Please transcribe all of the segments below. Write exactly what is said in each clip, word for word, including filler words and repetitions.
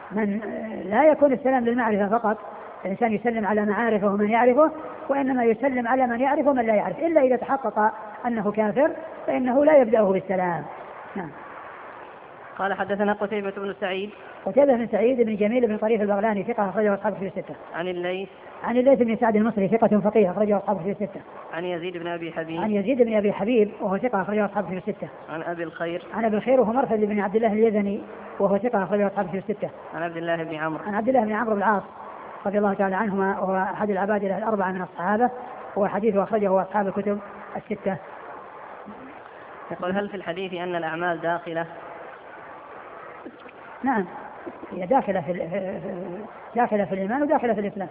من لا يكون السلام للمعرفة فقط، الإنسان يسلم على معارفه ومن يعرفه، وإنما يسلم على من يعرفه ومن لا يعرف، إلا إذا تحقق أنه كافر فإنه لا يبدأه بالسلام. نعم. قال حدثنا قتيبة بن سعيد. قتيبة بن سعيد بن جميل بن طريف البغلاني ثقة أخرجه أصحابه في الستة. عن الليث. عن الليث بن سعد المصري ثقة فقيه أخرجه أصحابه في الستة. عن يزيد بن أبي حبيب. عن يزيد بن أبي حبيب وهو ثقة أخرجه أصحابه في الستة. عن أبي الخير. عن أبي الخير وهو مرثد بن عبد الله اليزني وهو ثقة أخرجه أصحابه في الستة. عن عبد الله بن عمرو. عن عبد الله بن عمرو بن العاص رضي الله تعالى عنهما وهو أحد العباد الأربعة من الصحابة، وهو حديثه أخرجه أصحاب الكتب الستة. يقول هل في الحديث أن الأعمال داخلة؟ نعم، هي داخلة في داخلة في الإيمان وداخلة في الإسلام.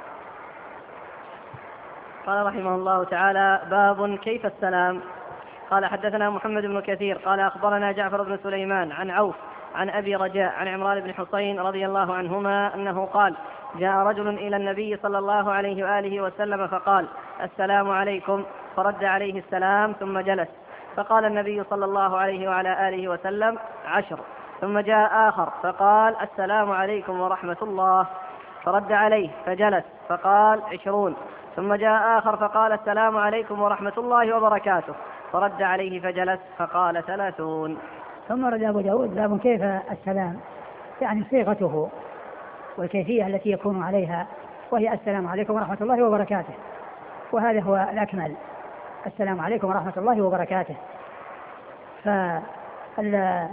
قال رحمه الله تعالى: باب كيف السلام. قال حدثنا محمد بن كثير قال أخبرنا جعفر بن سليمان عن عوف عن أبي رجاء عن عمران بن حسين رضي الله عنهما أنه قال: جاء رجل إلى النبي صلى الله عليه وآله وسلم فقال: السلام عليكم، فرد عليه السلام ثم جلس، فقال النبي صلى الله عليه وعلى آله وسلم: عشر. ثم جاء آخر فقال: السلام عليكم ورحمة الله، فرد عليه فجلس، فقال: عشرون. ثم جاء آخر فقال: السلام عليكم ورحمة الله وبركاته، فرد عليه فجلس، فقال: ثلاثون. ثم رد أبو داود باب كيف السلام، يعني صيغته والكيفية التي يكون عليها، وهي السلام عليكم ورحمة الله وبركاته، وهذا هو الأكمل، السلام عليكم ورحمة الله وبركاته. فال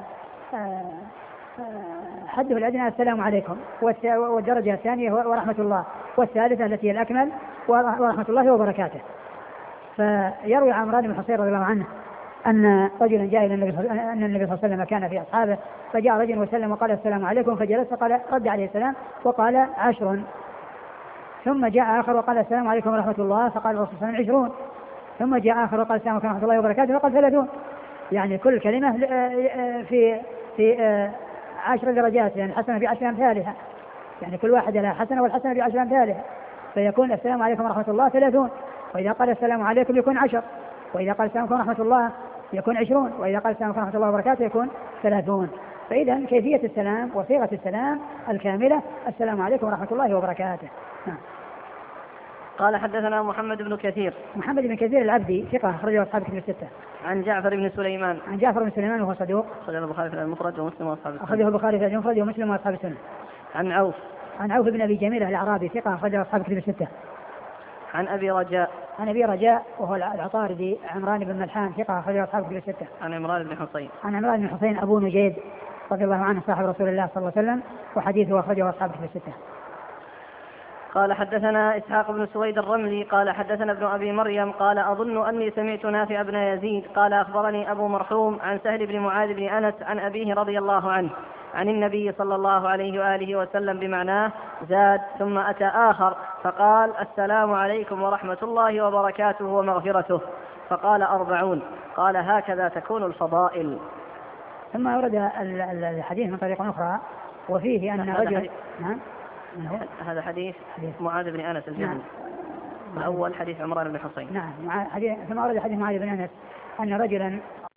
حده الأدنى السلام عليكم، والدرجة الثانية ورحمة الله، والثالثة التي هي الأكمل ورحمة الله وبركاته. فيروي عمران بن حسين رضي الله عنه أن رجلا جاء إلى النبي أن النبي صلى الله عليه وسلم كان في أصحابه، فجاء رجل وسلم وقال: السلام عليكم، فجلس فقال رد عليه السلام وقال: عشر. ثم جاء آخر وقال: السلام عليكم ورحمة الله، فقال الرسول صلى الله عليه وسلم: عشرون. ثم جاء آخر وقال: السلام عليكم ورحمة الله وبركاته، فقال: ثلاثون. يعني كل كلمة في في عشر درجات، يعني حسنة بعشر أمثالها، يعني كل واحد لها حسنة والحسنة بعشر أمثالها، فيكون السلام عليكم ورحمة الله ثلاثون، وإذا قال السلام عليكم يكون عشر، وإذا قال السلام عليكم ورحمة الله يكون عشرون، وإذا قال السلام عليكم ورحمة الله وبركاته يكون ثلاثون. فإذا كيفية السلام وصيغة السلام الكاملة: السلام عليكم ورحمة الله وبركاته. نعم. قال حدثنا محمد بن كثير. محمد بن كثير العبدي ثقة أخرجه أصحاب الكتب الستة. عن جعفر بن سليمان. عن جعفر بن سليمان وهو صدوق أخرجه البخاري في المفرد ومسلم وأصحاب السنة. أخرجه البخاري في المفرد ومسلم وأصحاب السنة. عن عوف. عن عوف بن أبي جميلة الأعرابي ثقة أخرجه أصحاب الكتب الستة. عن أبي رجاء. عن أبي رجاء وهو العطاردي عمران بن ملحان ثقة أخرجه أصحاب الكتب الستة. عن عمران بن حسين. عن عمران بن حسين أبو نجيد رضي الله عنه صاحب رسول الله صلى الله عليه وسلم، وحديثه أخرجه أصحاب الكتب الستة. قال حدثنا إسحاق بن سويد الرملي قال حدثنا ابن أبي مريم قال أظن أني سمعت نافع بن يزيد قال أخبرني أبو مرحوم عن سهل بن معاذ بن أنس عن أبيه رضي الله عنه عن النبي صلى الله عليه وآله وسلم بمعناه، زاد ثم أتى آخر فقال: السلام عليكم ورحمة الله وبركاته ومغفرته، فقال: أربعون. قال: هكذا تكون الفضائل. ثم أورد الحديث من طريق أخرى وفيه أن رجل نعم هذا حديث معاذ بن أنس الجهني. نعم. الأول حديث عمران بن حسين. نعم. حديث ثم أورد حديث معاذ بن أنس أن رجلا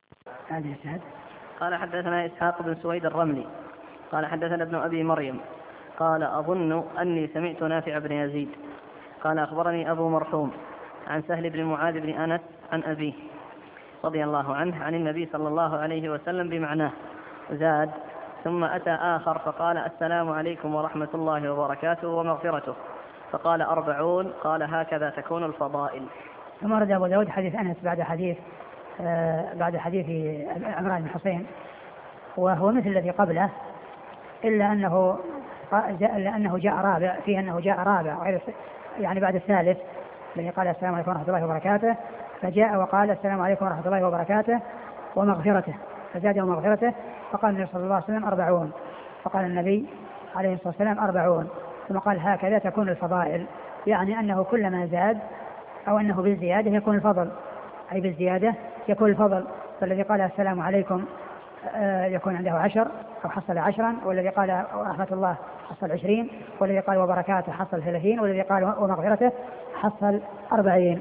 قال حدثنا إسحاق بن سويد الرملي قال حدثنا ابن أبي مريم قال أظن أني سمعت نافع بن يزيد قال أخبرني أبو مرحوم عن سهل بن معاذ بن أنس عن أبيه رضي الله عنه عن النبي صلى الله عليه وسلم بمعناه، زاد ثم أتى آخر فقال: السلام عليكم ورحمة الله وبركاته ومغفرته، فقال: أربعون. قال: هكذا تكون الفضائل. ثم رد أبو داود حديث أنس بعد حديث آه بعد حديث عمران بن حسين، وهو مثل الذي قبله، إلا أنه إلا أنه جاء رابع، فيه أنه جاء رابع يعني بعد الثالث الذي قال: السلام عليكم ورحمة الله وبركاته، فجاء وقال: السلام عليكم ورحمة الله وبركاته ومغفرته، فزاد ومغفرته، فقال النبي صلى الله عليه وسلم: أربعون. فقال النبي عليه الصلاة والسلام: أربعون. ثم قال: هكذا تكون الفضائل، يعني أنه كلما زاد أو أنه بالزيادة يكون الفضل، أي بالزيادة يكون الفضل. فالذي قال: السلام عليكم يكون عنده عشر أو حصل عشرا، والذي قال رحمة الله حصل عشرين، والذي قال وبركاته حصل ثلاثين، والذي قال ومغفرته حصل أربعين.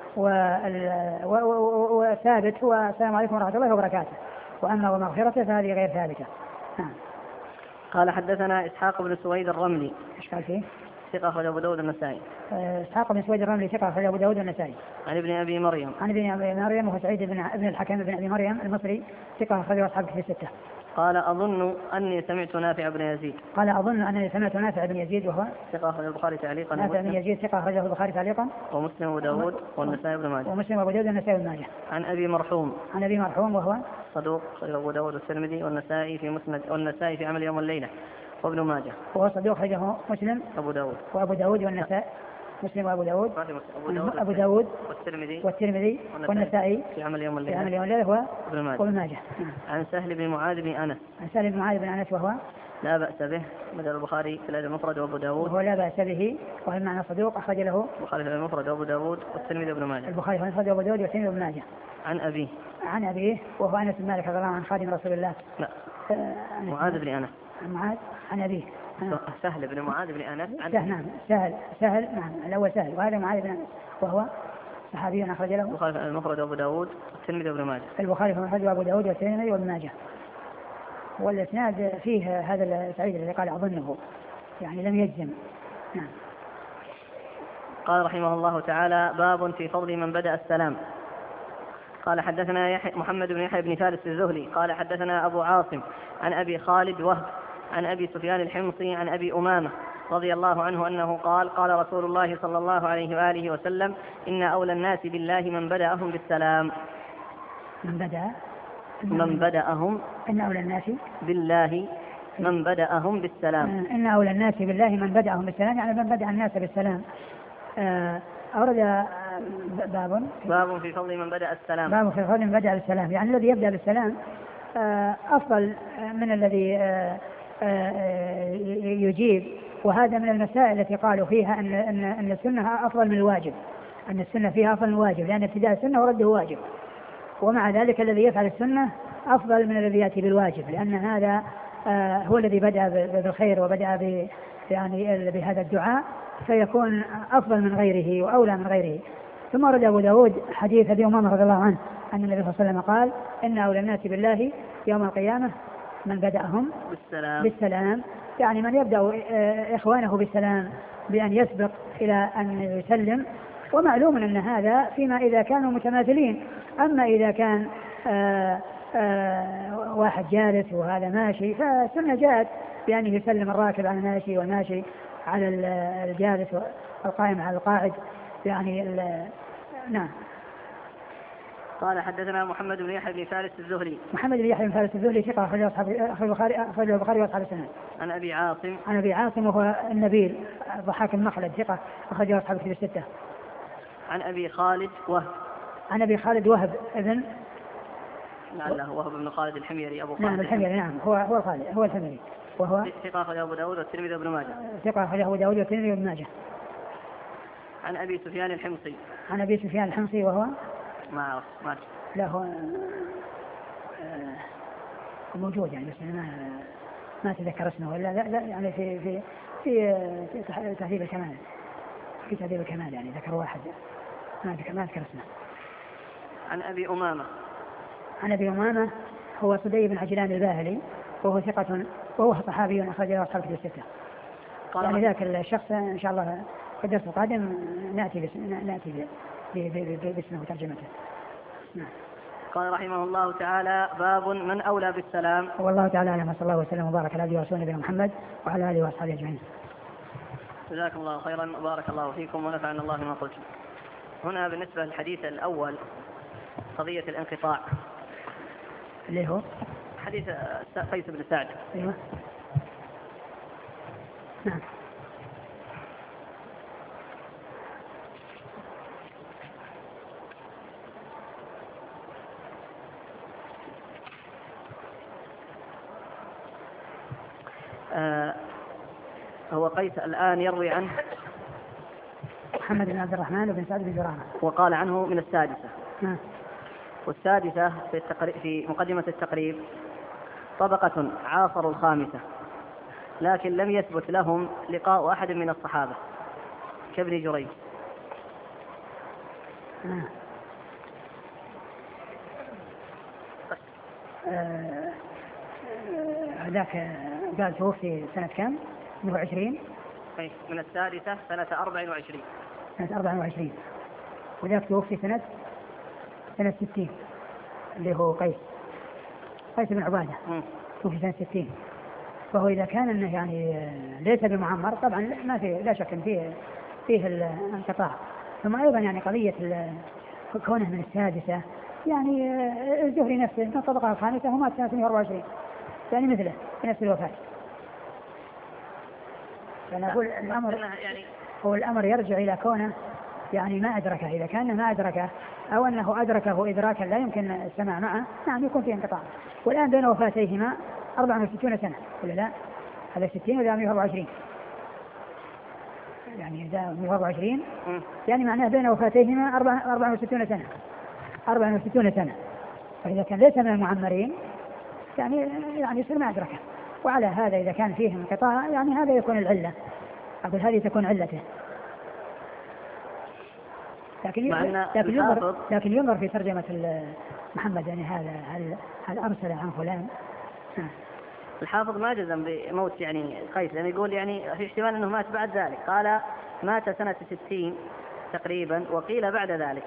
والثابت هو السلام عليكم ورحمة الله وبركاته، وأما ومغفرته فهذه غير ثابتة. قال حدثنا إسحاق بن سويد الرملي. إيش قال فيه؟ ثقة أخرجه أبو داود النسائي. إسحاق بن سويد الرملي ثقة أخرجه أبو داود النسائي. عن ابن أبي مريم. عن ابن أبي مريم وهو سعيد بن ابن الحكم بن أبي مريم المصري ثقة أخرجه أصحاب الكتب الستة. قال أظن أني سمعت نافع بن يزيد. قال أظن أنني سمعت نافع بن يزيد وهو ثقة أخرجه البخاري تعليقا. نافع بن يزيد ثقة أخرجه البخاري تعليقا. ومسلم وأبو داود والنسائي بن ماجه. ومسلم وأبو داود والنسائي بن ماجه. عن أبي مرحوم. عن أبي مرحوم وهو صدوق أخرجه أبو داود والترمذي والنسائي في مسند والنسائي في عمل يوم والليلة وابن ماجه. وهو صدوق أخرجه مسلم أبو داود وأبو داود والنسائي. مسلم وأبو داود أبو داود, أبو داود والترمذي والترمذي والنسائي في عمل يوم الليلة. في عمل يوم الليلة هو وابن ماجه. عن سهل بن معاذ بن أنس. عن سهل بن معاذ بن أنس وهو لا بأس به بدل البخاري في الأدب المفرد وأبو داود. وهو لا بأس به وهو المعنى صدوق أخرج له البخاري في الأدب المفرد وأبو داود والترمذي وابن ماجه. البخاري في الأدب وأبو داود والترمذي وابن ماجه. عن أبيه. عن أبيه وهو أنس بن مالك رضي الله عنه خادم رسول الله. لا معاذ بن أنس. عن معاذ عن أبيه. سهل بن معاذ بن أنس. سهل نعم سهل سهل نعم الأول سهل وهذا معاذ بن أنس وهو صحابي أخرج له البخاري في المفرد وأبو داود والترمذي وابن ماجه. البخاري في المفرد وأبو داود والترمذي وابن ماجه. والإسناد فيه هذا السعيد الذي قال أظنه يعني لم يجزم. نعم. قال رحمه الله تعالى باب في فضل من بدأ السلام. قال حدثنا يحيى محمد بن يحيى بن فارس الزهري قال حدثنا أبو عاصم عن أبي خالد وهب عن أبي سفيان الحمصي عن أبي أمامة رضي الله عنه أنه قال قال رسول الله صلى الله عليه وآله وسلم إن أولى الناس بالله من بدأهم بالسلام. من بدأ من بدأهم إن أولى الناس بالله من بدأهم بالسلام. إن أولى الناس بالله من بدأهم بالسلام يعني من بدأ الناس بالسلام. أورد باب باب في فضل من بدأ السلام. باب في فضل من بدأ بالسلام يعني الذي يبدأ بالسلام أفضل من الذي يجيب. وهذا من المسائل التي قالوا فيها أن أن أن السنة أفضل من الواجب. أن السنة فيها أفضل من الواجب لأن ابتداء السنة ورده واجب. ومع ذلك الذي يفعل السنة أفضل من الذي يأتي بالواجب لأن هذا هو الذي بدأ بالخير وبدأ ب يعني بهذا الدعاء فيكون أفضل من غيره وأولى من غيره. ثم ورد أبو داود حديث أبي أمامة رضي الله عنه أن النبي صلى الله عليه وسلم قال إن أولى الناس بالله يوم القيامة من بدأهم بالسلام. بالسلام يعني من يبدأ إخوانه بالسلام بأن يسبق إلى أن يسلم. ومعلوم أن هذا فيما إذا كانوا متماثلين. أما إذا كان آآ آآ واحد جالس وهذا ماشي فالسنة جاءت بأن يسلم الراكب على الماشي والماشي على الجالس والقائم على القاعد يعني نعم. قال حدثنا محمد بن يحيى بن فارس الزهري. محمد بن يحيى بن فارس الزهري ثقة أخرجه أصحاب البخاري أخرجه البخاري وأصحاب السنن. عن أبي عاصم. عن أبي عاصم وهو النبيل ضحاك المخلد ثقة أخرجه أصحاب الكتب الستة. عن أبي خالد وهب. عن أبي خالد وهب ابن لعله وهب بن خالد الحميري أبو خالد. نعم الحميري نعم هو هو الخالد هو الحميري وهو ثقة أخرجه أبو داود والترمذي وابن ماجه. ثقة أخرجه أبو داود والترمذي وابن ماجه. عن أبي سفيان الحمصي. عن أبي سفيان الحمصي وهو ما أعرف ما لا هو موجود يعني بس ما ما أتذكر اسمه ولا لا, لا يعني في في في, في تهذيب الكمال في تهذيب الكمال يعني ذكر واحد ما ما أذكر اسمه. عن أبي أمامة. عن أبي أمامة هو صدي بن عجلان الباهلي وهو ثقة وهو صحابي أخرج له أصحاب الكتب الستة. يعني ذاك الشخص إن شاء الله في الدرس القادم نأتي بس نأتي باسمه وترجمته. نعم. قال رحمه الله تعالى باب من أولى بالسلام. والله تعالى أعلم صلى الله وسلم وبارك على عبده ورسوله نبينا محمد وعلى آله وأصحابه أجمعين. جزاكم الله خيرا وبارك الله فيكم ونفعنا الله بما قلتم. هنا بالنسبة للحديث الأول قضية الانقطاع اللي هو حديث قيس بن سعد. أيوة. نعم. آه هو قيس الآن يروي عنه محمد بن عبد الرحمن وبن سعد بن جرامة وقال عنه من السادسة. نعم. والسادسة في, التقريب في مقدمة التقريب طبقة عاصروا الخامسة لكن لم يثبت لهم لقاء أحد من الصحابة كابن جريج. نعم. هذاك قال توفي سنة كم؟ مئة وعشرين من السادسة سنة أربع وعشرين سنة أربع وعشرين وذاك توفي سنة سنة ستين اللي هو قيس قيس بن عبادة توفي سنة ستين. فهو إذا كان إنه يعني ليس بمعمر طبعا ما في لا شك فيه فيه الانقطاع. ثم أيضا يعني قضية كونه من السادسة يعني الزهري نفسه من الطبقة الخامسة ومات سنة مئة وأربعة وعشرين يعني مثله في نفس الوفاة. فأنا أقول الأمر يعني هو الأمر يرجع إلى كونه يعني ما أدركه. إذا كان ما أدركه أو أنه أدركه إدراكا لا يمكن السماع معه نعم يكون فيه انقطاع. والآن بين وفاتيهما أربعة وستين سنة ولا لا؟ هذا ستين وذا مئة وأربعة وعشرين يعني ذا مئة وأربعة وعشرين يعني معناه بين وفاتيهما أربعة وستين سنة أربعة وستين سنة. فإذا كان ليس من المعمرين يعني يعني يصير ما أدركه. وعلى هذا إذا كان فيه انقطاع يعني هذا يكون العلة. أقول هذه تكون علته. لكن لكن ينظر لكن ينظر في ترجمة محمد يعني هذا هل هل أرسل عن فلان. الحافظ ما جزم بموت يعني قيس لأنه يقول يعني في احتمال أنه مات بعد ذلك. قال مات سنة ستين تقريبا وقيل بعد ذلك.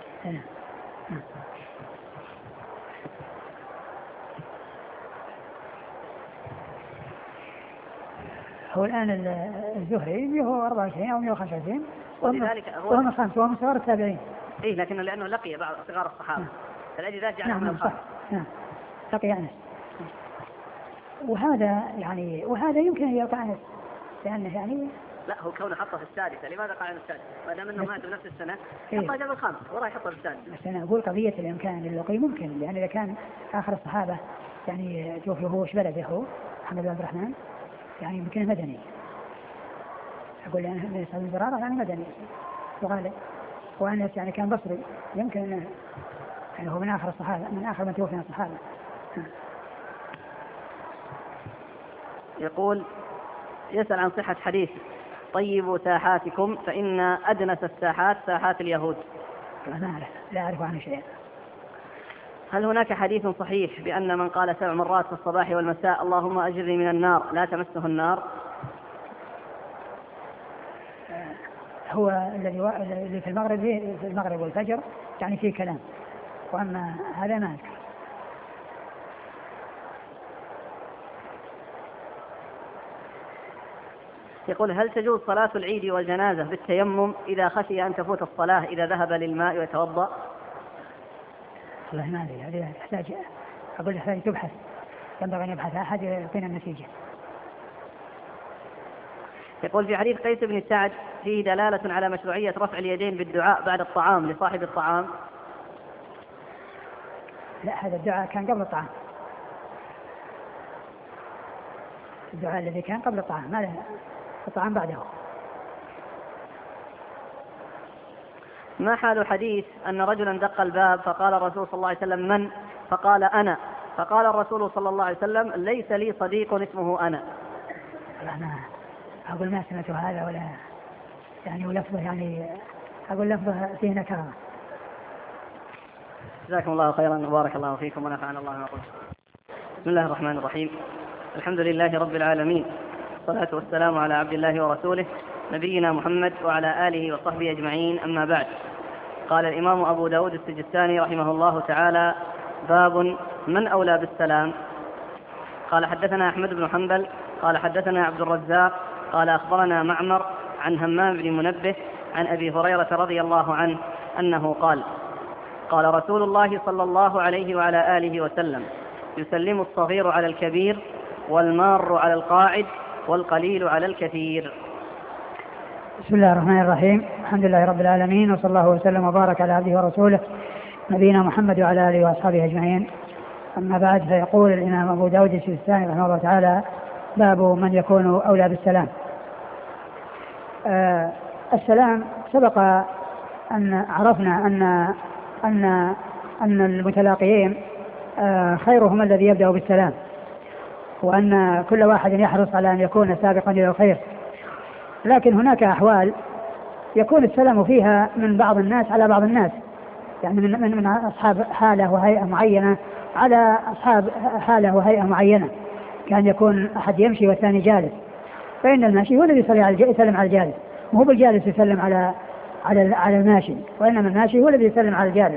هو الآن الزهري هو أربعة وعشرين أو مئة وخمسة وعشرين وهو من خمسة وهو من صغار التابعين. إيه لكنه لأنه لقي بعض صغار الصحابة فالذي ذات جعله من الخمسة. نعم لقي أنس. وهذا يعني وهذا يمكن أن يقع أنس لأنه يعني لا هو كونه حطه في السادسة. لماذا قال عن السادسة؟ ما دام أنه مات بنفس السنة حطه جاب الخامس وراح يحطه في السادسة. بس أنا أقول قضية الإمكان للقي ممكن لأن إذا كان آخر الصحابة يعني توفي هو وش بلده هو محمد بن عبد الرحمن يعني يمكن مدني. أقول يعني من سعد الزرارة يعني مدني وغالب وأنس يعني كان بصري يمكن أنه يعني هو من آخر الصحابة من آخر من توفي من الصحابة. يقول يسأل عن صحة حديث طيبوا ساحاتكم فإن أدنس الساحات ساحات اليهود. لا ما أعرف لا أعرف عنه شيء. هل هناك حديث صحيح بأن من قال سبع مرات في الصباح والمساء اللهم أجرني من النار لا تمسه النار؟ هو الذي في المغرب في المغرب والفجر يعني فيه كلام وأما هذا ما أذكر. يقول هل تجوز صلاة العيد والجنازة بالتيمم إذا خشي أن تفوت الصلاة إذا ذهب للماء ويتوضأ؟ والله ما أدري هذه تحتاج أقول هذه تبحث ينبغي أن يبحث أحد يعطينا النتيجة. يقول في حديث قيس بن سعد فيه دلالة على مشروعية رفع اليدين بالدعاء بعد الطعام لصاحب الطعام. لا هذا الدعاء كان قبل الطعام. الدعاء الذي كان قبل الطعام ما له الطعام بعده. ما حال حديث أن رجلا دق الباب فقال الرسول صلى الله عليه وسلم من؟ فقال أنا. فقال الرسول صلى الله عليه وسلم ليس لي صديق اسمه أنا. أنا أقول ما سمعت هذا ولا يعني ولفظه يعني أقول لفظه فيه نكرة. جزاكم الله خيرا وبارك الله فيكم ونفعنا الله ما قلت. بسم الله الرحمن الرحيم. الحمد لله رب العالمين والصلاة والسلام على عبد الله ورسوله نبينا محمد وعلى آله وصحبه أجمعين. أما بعد. قال الإمام أبو داود السجستاني رحمه الله تعالى باب من أولى بالسلام. قال حدثنا أحمد بن حنبل قال حدثنا عبد الرزاق قال أخبرنا معمر عن همام بن منبه عن أبي هريرة رضي الله عنه أنه قال قال رسول الله صلى الله عليه وعلى آله وسلم يسلم الصغير على الكبير والمار على القاعد والقليل على الكثير. بسم الله الرحمن الرحيم. الحمد لله رب العالمين وصلى الله وسلم وبارك على عبده ورسوله نبينا محمد وعلى آله وأصحابه أجمعين. أما بعد فيقول الإمام أبو داود السجستاني رحمه الله تعالى باب من يكون أولى بالسلام. آه السلام سبق أن عرفنا أن أن أن المتلاقيين آه خيرهم الذي يبدأ بالسلام وأن كل واحد يحرص على أن يكون سابقا إلى الخير. لكن هناك أحوال يكون السلام فيها من بعض الناس على بعض الناس يعني من, من, من أصحاب حالة وهيئة معينة على أصحاب حالة وهيئة معينة. كان يكون أحد يمشي والثاني جالس، فإن الماشي هو الذي يسلم على الجالس، وهو بالجالس يسلم على على على الماشي، وإنما الماشي هو الذي يسلم على الجالس.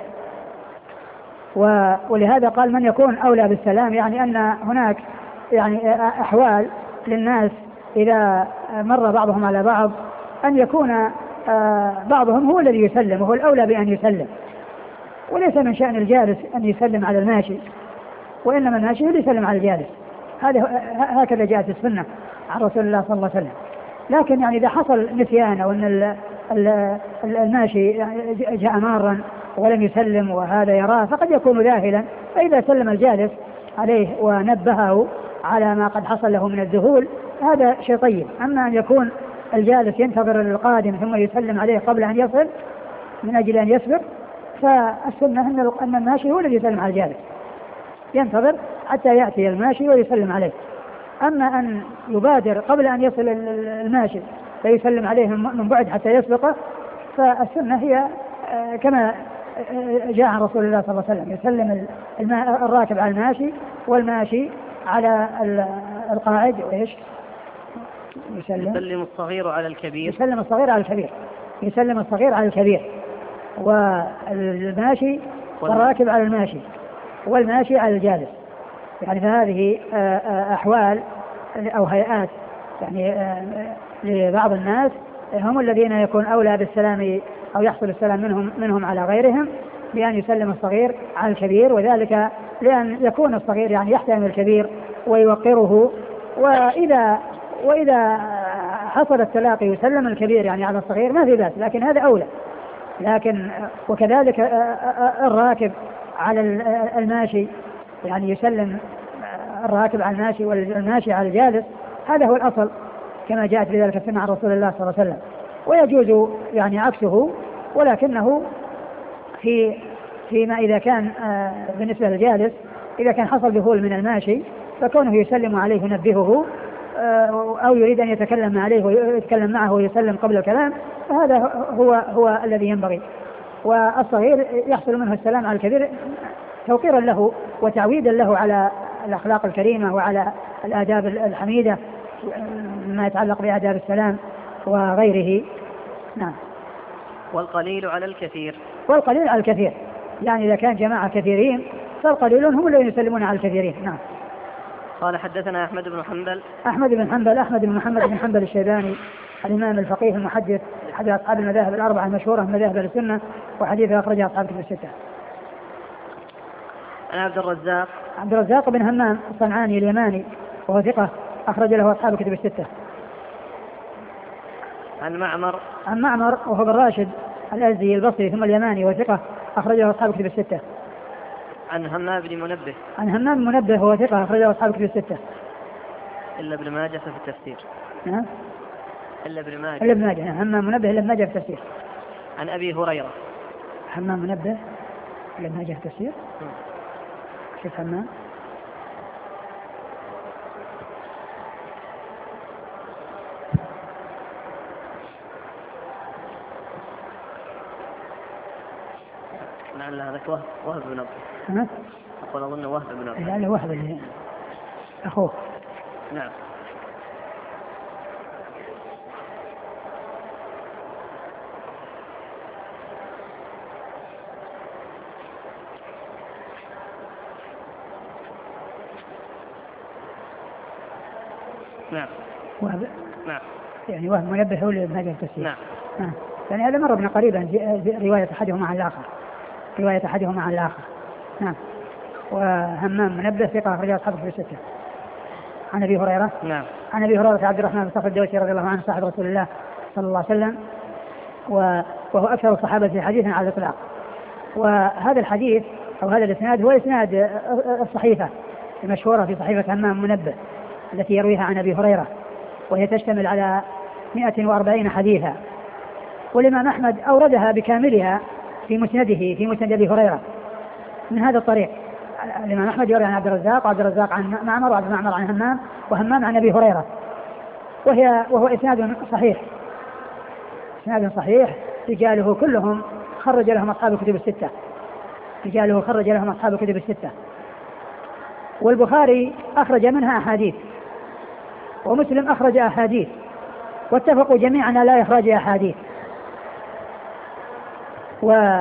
ولهذا قال من يكون أولى بالسلام، يعني أن هناك يعني أحوال للناس إذا مر بعضهم على بعض أن يكون بعضهم هو الذي يسلم وهو الأولى بأن يسلم، وليس من شأن الجالس أن يسلم على الماشي، وإنما الماشي هو اللي يسلم على الجالس. هذا هكذا جاءت السنة عن رسول الله صلى الله عليه وسلم. لكن يعني إذا حصل نسيان أو أن الماشي جاء مارا ولم يسلم وهذا يراه فقد يكون ذاهلا، فإذا سلم الجالس عليه ونبهه على ما قد حصل له من الذهول هذا شيء طيب. أما أن يكون الجالس ينتظر القادم ثم يسلم عليه قبل أن يصل من أجل أن يسبق، فالسنة أن الماشي هو الذي يسلم على الجالس، ينتظر حتى يأتي الماشي ويسلم عليه. أما أن يبادر قبل أن يصل الماشي فيسلم عليه من بعد حتى يسبقه، فالسنة هي كما جاء عن رسول الله صلى الله عليه وسلم، يسلم الراكب على الماشي والماشي على القاعد، وإيش يسلم يسلم الصغير على الكبير يسلم الصغير على الكبير يسلم الصغير على الكبير والماشي والراكب على الماشي والماشي على الجالس. يعني فهذه أحوال أو هيئات يعني لبعض الناس هم الذين يكون أولى بالسلام أو يحصل السلام منهم منهم على غيرهم بأن يسلم الصغير على الكبير، وذلك لأن يكون الصغير يعني يحترم الكبير ويوقره، وإذا وإذا حصل التلاقي يسلم الكبير يعني على الصغير ما في بأس، لكن هذا أولى. لكن وكذلك الراكب على الماشي يعني يسلم الراكب على الماشي والماشي على الجالس، هذا هو الأصل كما جاءت بذلك السنة عن رسول الله صلى الله عليه وسلم. ويجوز يعني عكسه، ولكنه في فيما إذا كان بالنسبة للجالس إذا كان حصل ذهول من الماشي فكونه يسلم عليه ينبهه أو يريد أن يتكلم عليه ويتكلم معه ويسلم قبل الكلام، فهذا هو هو الذي ينبغي. والصغير يحصل منه السلام على الكبير توقيرا له وتعويدا له على الأخلاق الكريمة وعلى الآداب الحميدة ما يتعلق بآداب السلام وغيره. نعم. والقليل على الكثير والقليل على الكثير، يعني إذا كان جماعة كثيرين فالقليلون هم الذين يسلمون على الكثيرين. نعم. قال حدثنا أحمد بن حنبل أحمد بن حنبل أحمد بن محمد بن حنبل الشيباني الإمام الفقيه المحدث أحد أصحاب المذاهب الأربعة المشهورة من مذاهب السنة، وحديثه أخرجه أصحاب كتب الستة. عن عبد الرزاق عبد الرزاق بن همام الصنعاني اليماني وهو ثقة أخرج له أصحاب كتب الستة. عن معمر عن معمر وهو بن راشد الأزدي البصري ثم اليماني وثقة أخرجه أصحاب كتب الستة. عن همام بن منبه عن همام منبه هو ثقة أخرجه أصحاب كتب الستة إلا ابن ماجه في التفسير. نعم. إلا ابن ماجه إلا ابن ماجه همام منبه إلا ابن ماجه في التفسير. عن أبي هريرة همام منبه إلا ابن ماجه في التفسير. كيف همام؟ لعل هذا وهب وهب بن نبه. أقول أظن وهب بن نبه. لعل وهب اللي أخوه. نعم. نعم. وهب. نعم. يعني وهب منبه هو اللي بهذا التفسير. نعم. نعم. يعني هذا مر ابن قريبا رواية أحدهما عن الآخر. رواية أحدهما عن الآخر. نعم. وهمام منبه ثقة أخرجه أصحاب الكتب الستة. عن أبي هريرة. نعم. عن أبي هريرة عبد الرحمن بن صخر الدوسي رضي الله عنه صاحب رسول الله صلى الله عليه وسلم، وهو أكثر الصحابة حديثا على الإطلاق. وهذا الحديث أو هذا الإسناد هو إسناد الصحيفة المشهورة في صحيفة همام منبه التي يرويها عن أبي هريرة، وهي تشتمل على مئة وأربعين حديثا. والإمام أحمد أوردها بكاملها في مسنده في مسند أبي هريرة من هذا الطريق. الإمام أحمد يروي عن عبد الرزاق وعبد الرزاق عن معمر وعبد معمر عن همام وهمام عن أبي هريرة، وهي وهو إسناد صحيح إسناد صحيح رجاله كلهم خرج لهم أصحاب الكتب الستة رجاله خرج لهم أصحاب الكتب الستة. والبخاري أخرج منها أحاديث، ومسلم أخرج أحاديث، واتفقوا جميعا على إخراج أحاديث. و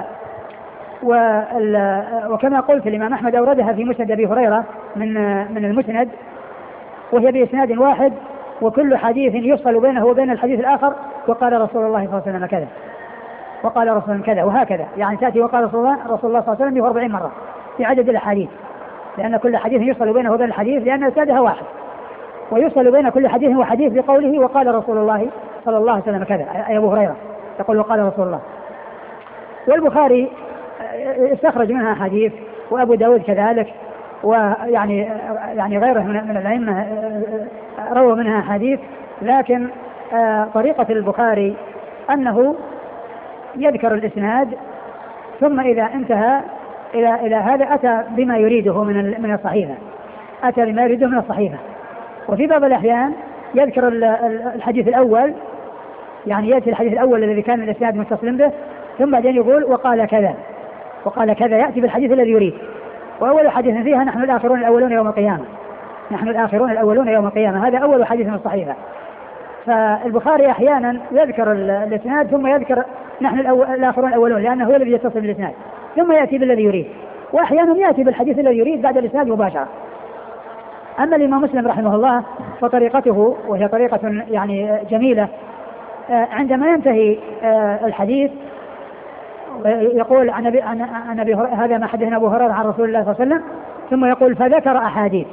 وكما قلت الإمام أحمد أوردها في مسند أبي هريرة من من المسند، وهي بإسناد واحد، وكل حديث يفصل بينه وبين الحديث الآخر وقال رسول الله صلى الله عليه وسلم كذا، وقال رسول الله كذا، وهكذا يعني تأتي وقال رسول الله رسول الله صلى الله عليه وسلم أربعين مرة في عدد الأحاديث، لأن كل حديث يفصل بينه وبين الحديث لأن إسنادها واحد، ويفصل بين كل حديث وحديث بقوله وقال رسول الله صلى الله عليه وسلم كذا، أي أبو هريرة يقول وقال رسول الله. والبخاري استخرج منها حديث، وأبو داود كذلك، ويعني يعني غيره من الأئمة روى منها حديث، لكن طريقة البخاري أنه يذكر الإسناد ثم إذا انتهى إلى إلى هذا أتى بما يريده من من الصحيفة، أتى بما يريده من الصحيفة. وفي بعض الأحيان يذكر الحديث الأول، يعني يأتي الحديث الأول الذي كان الإسناد متصل به، ثم بعدين يقول وقال كذا وقال كذا، يأتي بالحديث الذي يريد. وأول حديث فيها نحن الآخرون الأولون يوم القيامة، نحن الآخرون الأولون يوم القيامة، هذا أول حديث من الصحيفة. فالبخاري أحيانا يذكر الإسناد ثم يذكر نحن الآخرون الأولون لأنه هو الذي يتصل بالإسناد، ثم يأتي بالذي يريد، وأحيانا يأتي بالحديث الذي يريد بعد الإسناد مباشرة. أما الإمام مسلم رحمه الله فطريقته، وهي طريقة يعني جميلة، عندما ينتهي الحديث يقول عن أبي عن أبي هذا ما حدثنا أبو هريرة عن رسول الله صلى الله عليه وسلم، ثم يقول فذكر أحاديث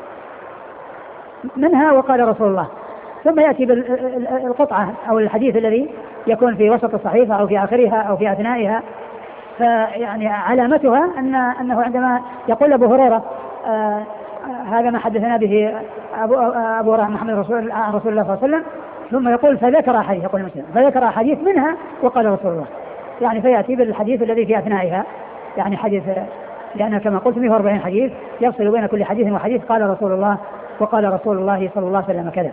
منها وقال رسول الله، ثم يأتي بالقطعة أو الحديث الذي يكون في وسط الصحيفة أو في آخرها أو في أثنائها. فيعني علامتها أن أنه عندما يقول أبو هريرة آه هذا ما حدثنا به أبو أبو محمد رسول عن رسول الله صلى الله عليه وسلم، ثم يقول فذكر أحاديث، يقول مسلم فذكر أحاديث منها وقال رسول الله، يعني فيأتي بالحديث الذي في أثنائها، يعني حديث، لأن كما قلت مئة وأربعين حديث يفصل بين كل حديث وحديث قال رسول الله وقال رسول الله صلى الله عليه وسلم كذا.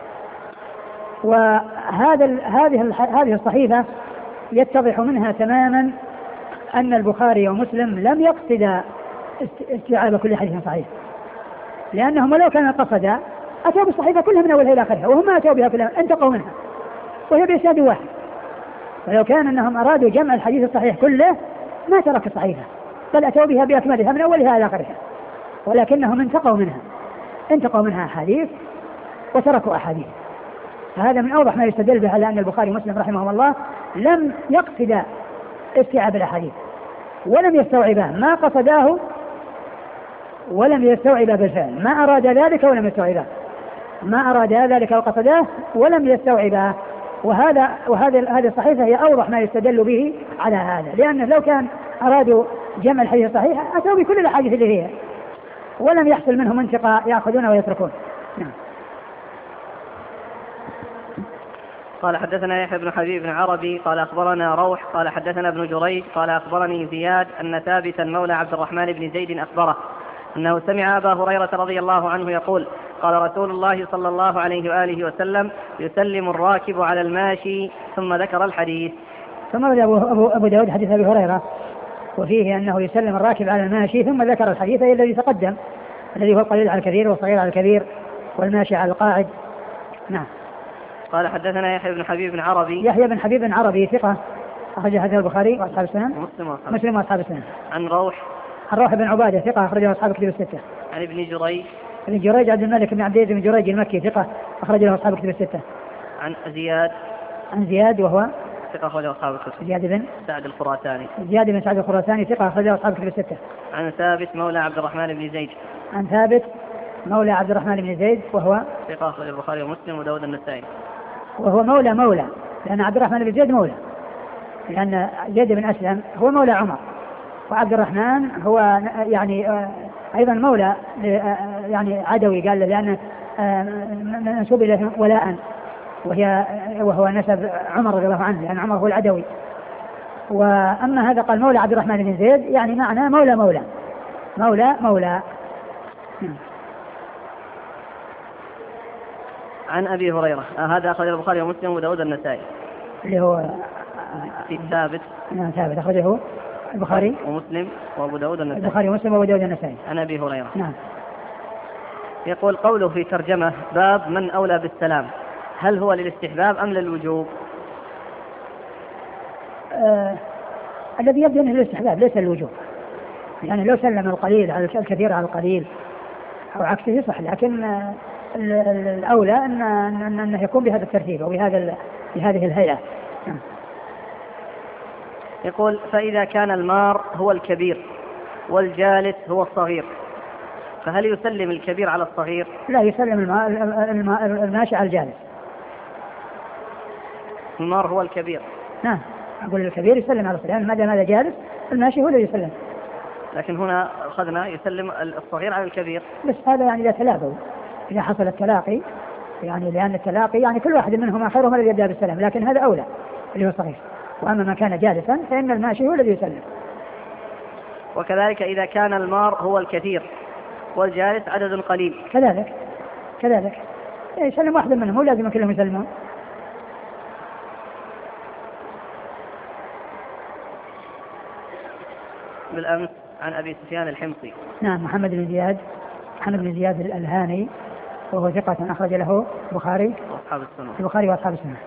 وهذا هذه هذه الصحيفة يتضح منها تماما أن البخاري ومسلم لم يقصد استيعاب كل حديث صحيح، لأنهم لو كان قصدا أتوا بالصحيفة كلها من أولها إلى آخرها، وهم ما أتوا بها كلها، انتقوا منها وهي بإسناد واحد. ولو كان أنهم أرادوا جمع الحديث الصحيح كله ما ترك الصحيفة، بل أتوا بها بأكملها من أولها إلى آخرها، ولكنهم انتقوا منها انتقوا منها أحاديث وتركوا أحاديث. فهذا من أوضح ما يستدل به على أن البخاري ومسلم رحمه الله لم يقصد استيعاب الأحاديث ولم يستوعبه، ما قصداه ولم يستوعب بالفعل، ما أراد ذلك ولم يستوعبه، ما أراد ذلك وقصده ولم يستوعبه. وهذا وهذا هذه الصحيفة هي أوضح ما يستدل به على هذا، لأنه لو كان أرادوا جمع الحديث الصحيح أتوا بكل الأحاديث اللي فيها ولم يحصل منهم انتقاء يأخذون ويتركون. نعم. قال حدثنا يحيى بن حبيب بن عربي قال أخبرنا روح قال حدثنا ابن جريج قال أخبرني زياد أن ثابتا مولى عبد الرحمن بن زيد أخبره أنه سمع أبا هريرة رضي الله عنه يقول قال رسول الله صلى الله عليه وآله وسلم يسلم الراكب على الماشي، ثم ذكر الحديث. ثم رد أبو, أبو, أبو داود حديث أبي هريرة وفيه أنه يسلم الراكب على الماشي، ثم ذكر الحديث الذي تقدم الذي هو القليل على الكثير والصغير على الكبير والماشي على القاعد. نعم. قال حدثنا يحيى بن حبيب بن عربي يحيى بن حبيب بن عربي ثقة أخرج حديث البخاري وأصحاب السنن مسلم وأصحاب السنن. عن روح عن روح بن عبادة ثقة أخرجه أصحاب الكتب الستة. عن ابن جريج ابن جريج عبد الملك بن عبد بن جريج المكي ثقة أخرج له أصحاب الكتب الستة. عن زياد عن زياد وهو ثقة أخرجه أصحاب الكتب. زياد بن سعد الخراساني زياد بن سعد الخراساني ثقة أخرجه أصحاب الكتب الستة. عن ثابت مولى عبد الرحمن بن زيد عن ثابت مولى عبد الرحمن بن زيد وهو ثقة أخرج البخاري ومسلم وداود النسائي، وهو مولى مولى لأن عبد الرحمن بن زيد مولى، لأن زيد بن أسلم هو مولى عمر، وعبد الرحمن هو يعني أيضا مولى يعني عدوي قال لأن منسوب إليه ولاء، وهي وهو نسب عمر رضي الله عنه لأن عمر هو العدوي. وأما هذا قال مولى عبد الرحمن بن زيد يعني معنى مولى مولى مولى مولى. عن أبي هريرة آه هذا أخرج البخاري ومسلم وداود النسائي اللي هو في ثابت. نعم ثابت أخرجه. البخاري. البخاري ومسلم وابو داود النسائي. البخاري ومسلم وابو داود النسائي. عن ابي هريره. نعم. عن ابي يقول قوله في ترجمة باب من أولى بالسلام، هل هو للاستحباب أم للوجوب؟ آه الذي يبدو أنه للاستحباب ليس الوجوب، يعني لو سلم القليل على الكثير على القليل أو عكسه صح، لكن آه الأولى أن أنه يكون بهذا الترتيب أو بهذا بهذه الهيئة. يقول فإذا كان المار هو الكبير والجالس هو الصغير، فهل يسلم الكبير على الصغير؟ لا، يسلم الماشي على الجالس. المار هو الكبير. نعم، أقول الكبير يسلم على الصغير، ما دام هذا جالس الماشي هو اللي يسلم. لكن هنا أخذنا يسلم الصغير على الكبير. بس هذا يعني إذا تلاقوا، إذا حصل التلاقي، يعني لأن التلاقي يعني كل واحد منهما خيرهم الذي يبدأ بالسلام، لكن هذا أولى اللي هو الصغير. وأما ما كان جالسا فإن الماشي هو الذي يسلم. وكذلك إذا كان المار هو الكثير والجالس عدد قليل، كذلك كذلك يسلم واحد منهم، مو لازم كلهم يسلمون. بالأمس عن أبي سفيان الحمصي. نعم، محمد بن زياد محمد بن زياد الألهاني، وهو ثقة أخرج له البخاري وأصحاب السنة البخاري وأصحاب السنة.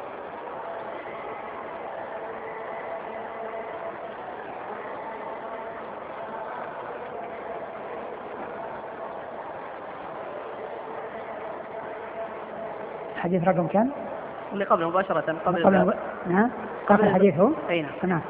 الحديث رقم كم؟ اللي قبل مباشرة قبل قبل ب... نعم قبل الحديث هو؟ أي نعم. نعم.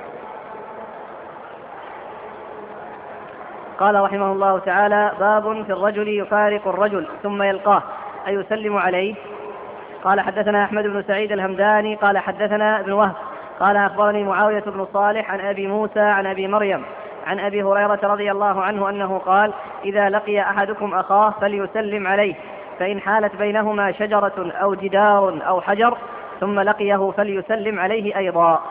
قال رحمه الله تعالى باب في الرجل يفارق الرجل ثم يلقاه أيسلم عليه. قال حدثنا أحمد بن سعيد الهمداني قال حدثنا ابن وهب قال أخبرني معاوية بن صالح عن أبي موسى عن أبي مريم عن أبي هريرة رضي الله عنه أنه قال إذا لقي أحدكم أخاه فليسلم عليه، فإن حالت بينهما شجرة أو جدار أو حجر ثم لقيه فليسلم عليه أيضا.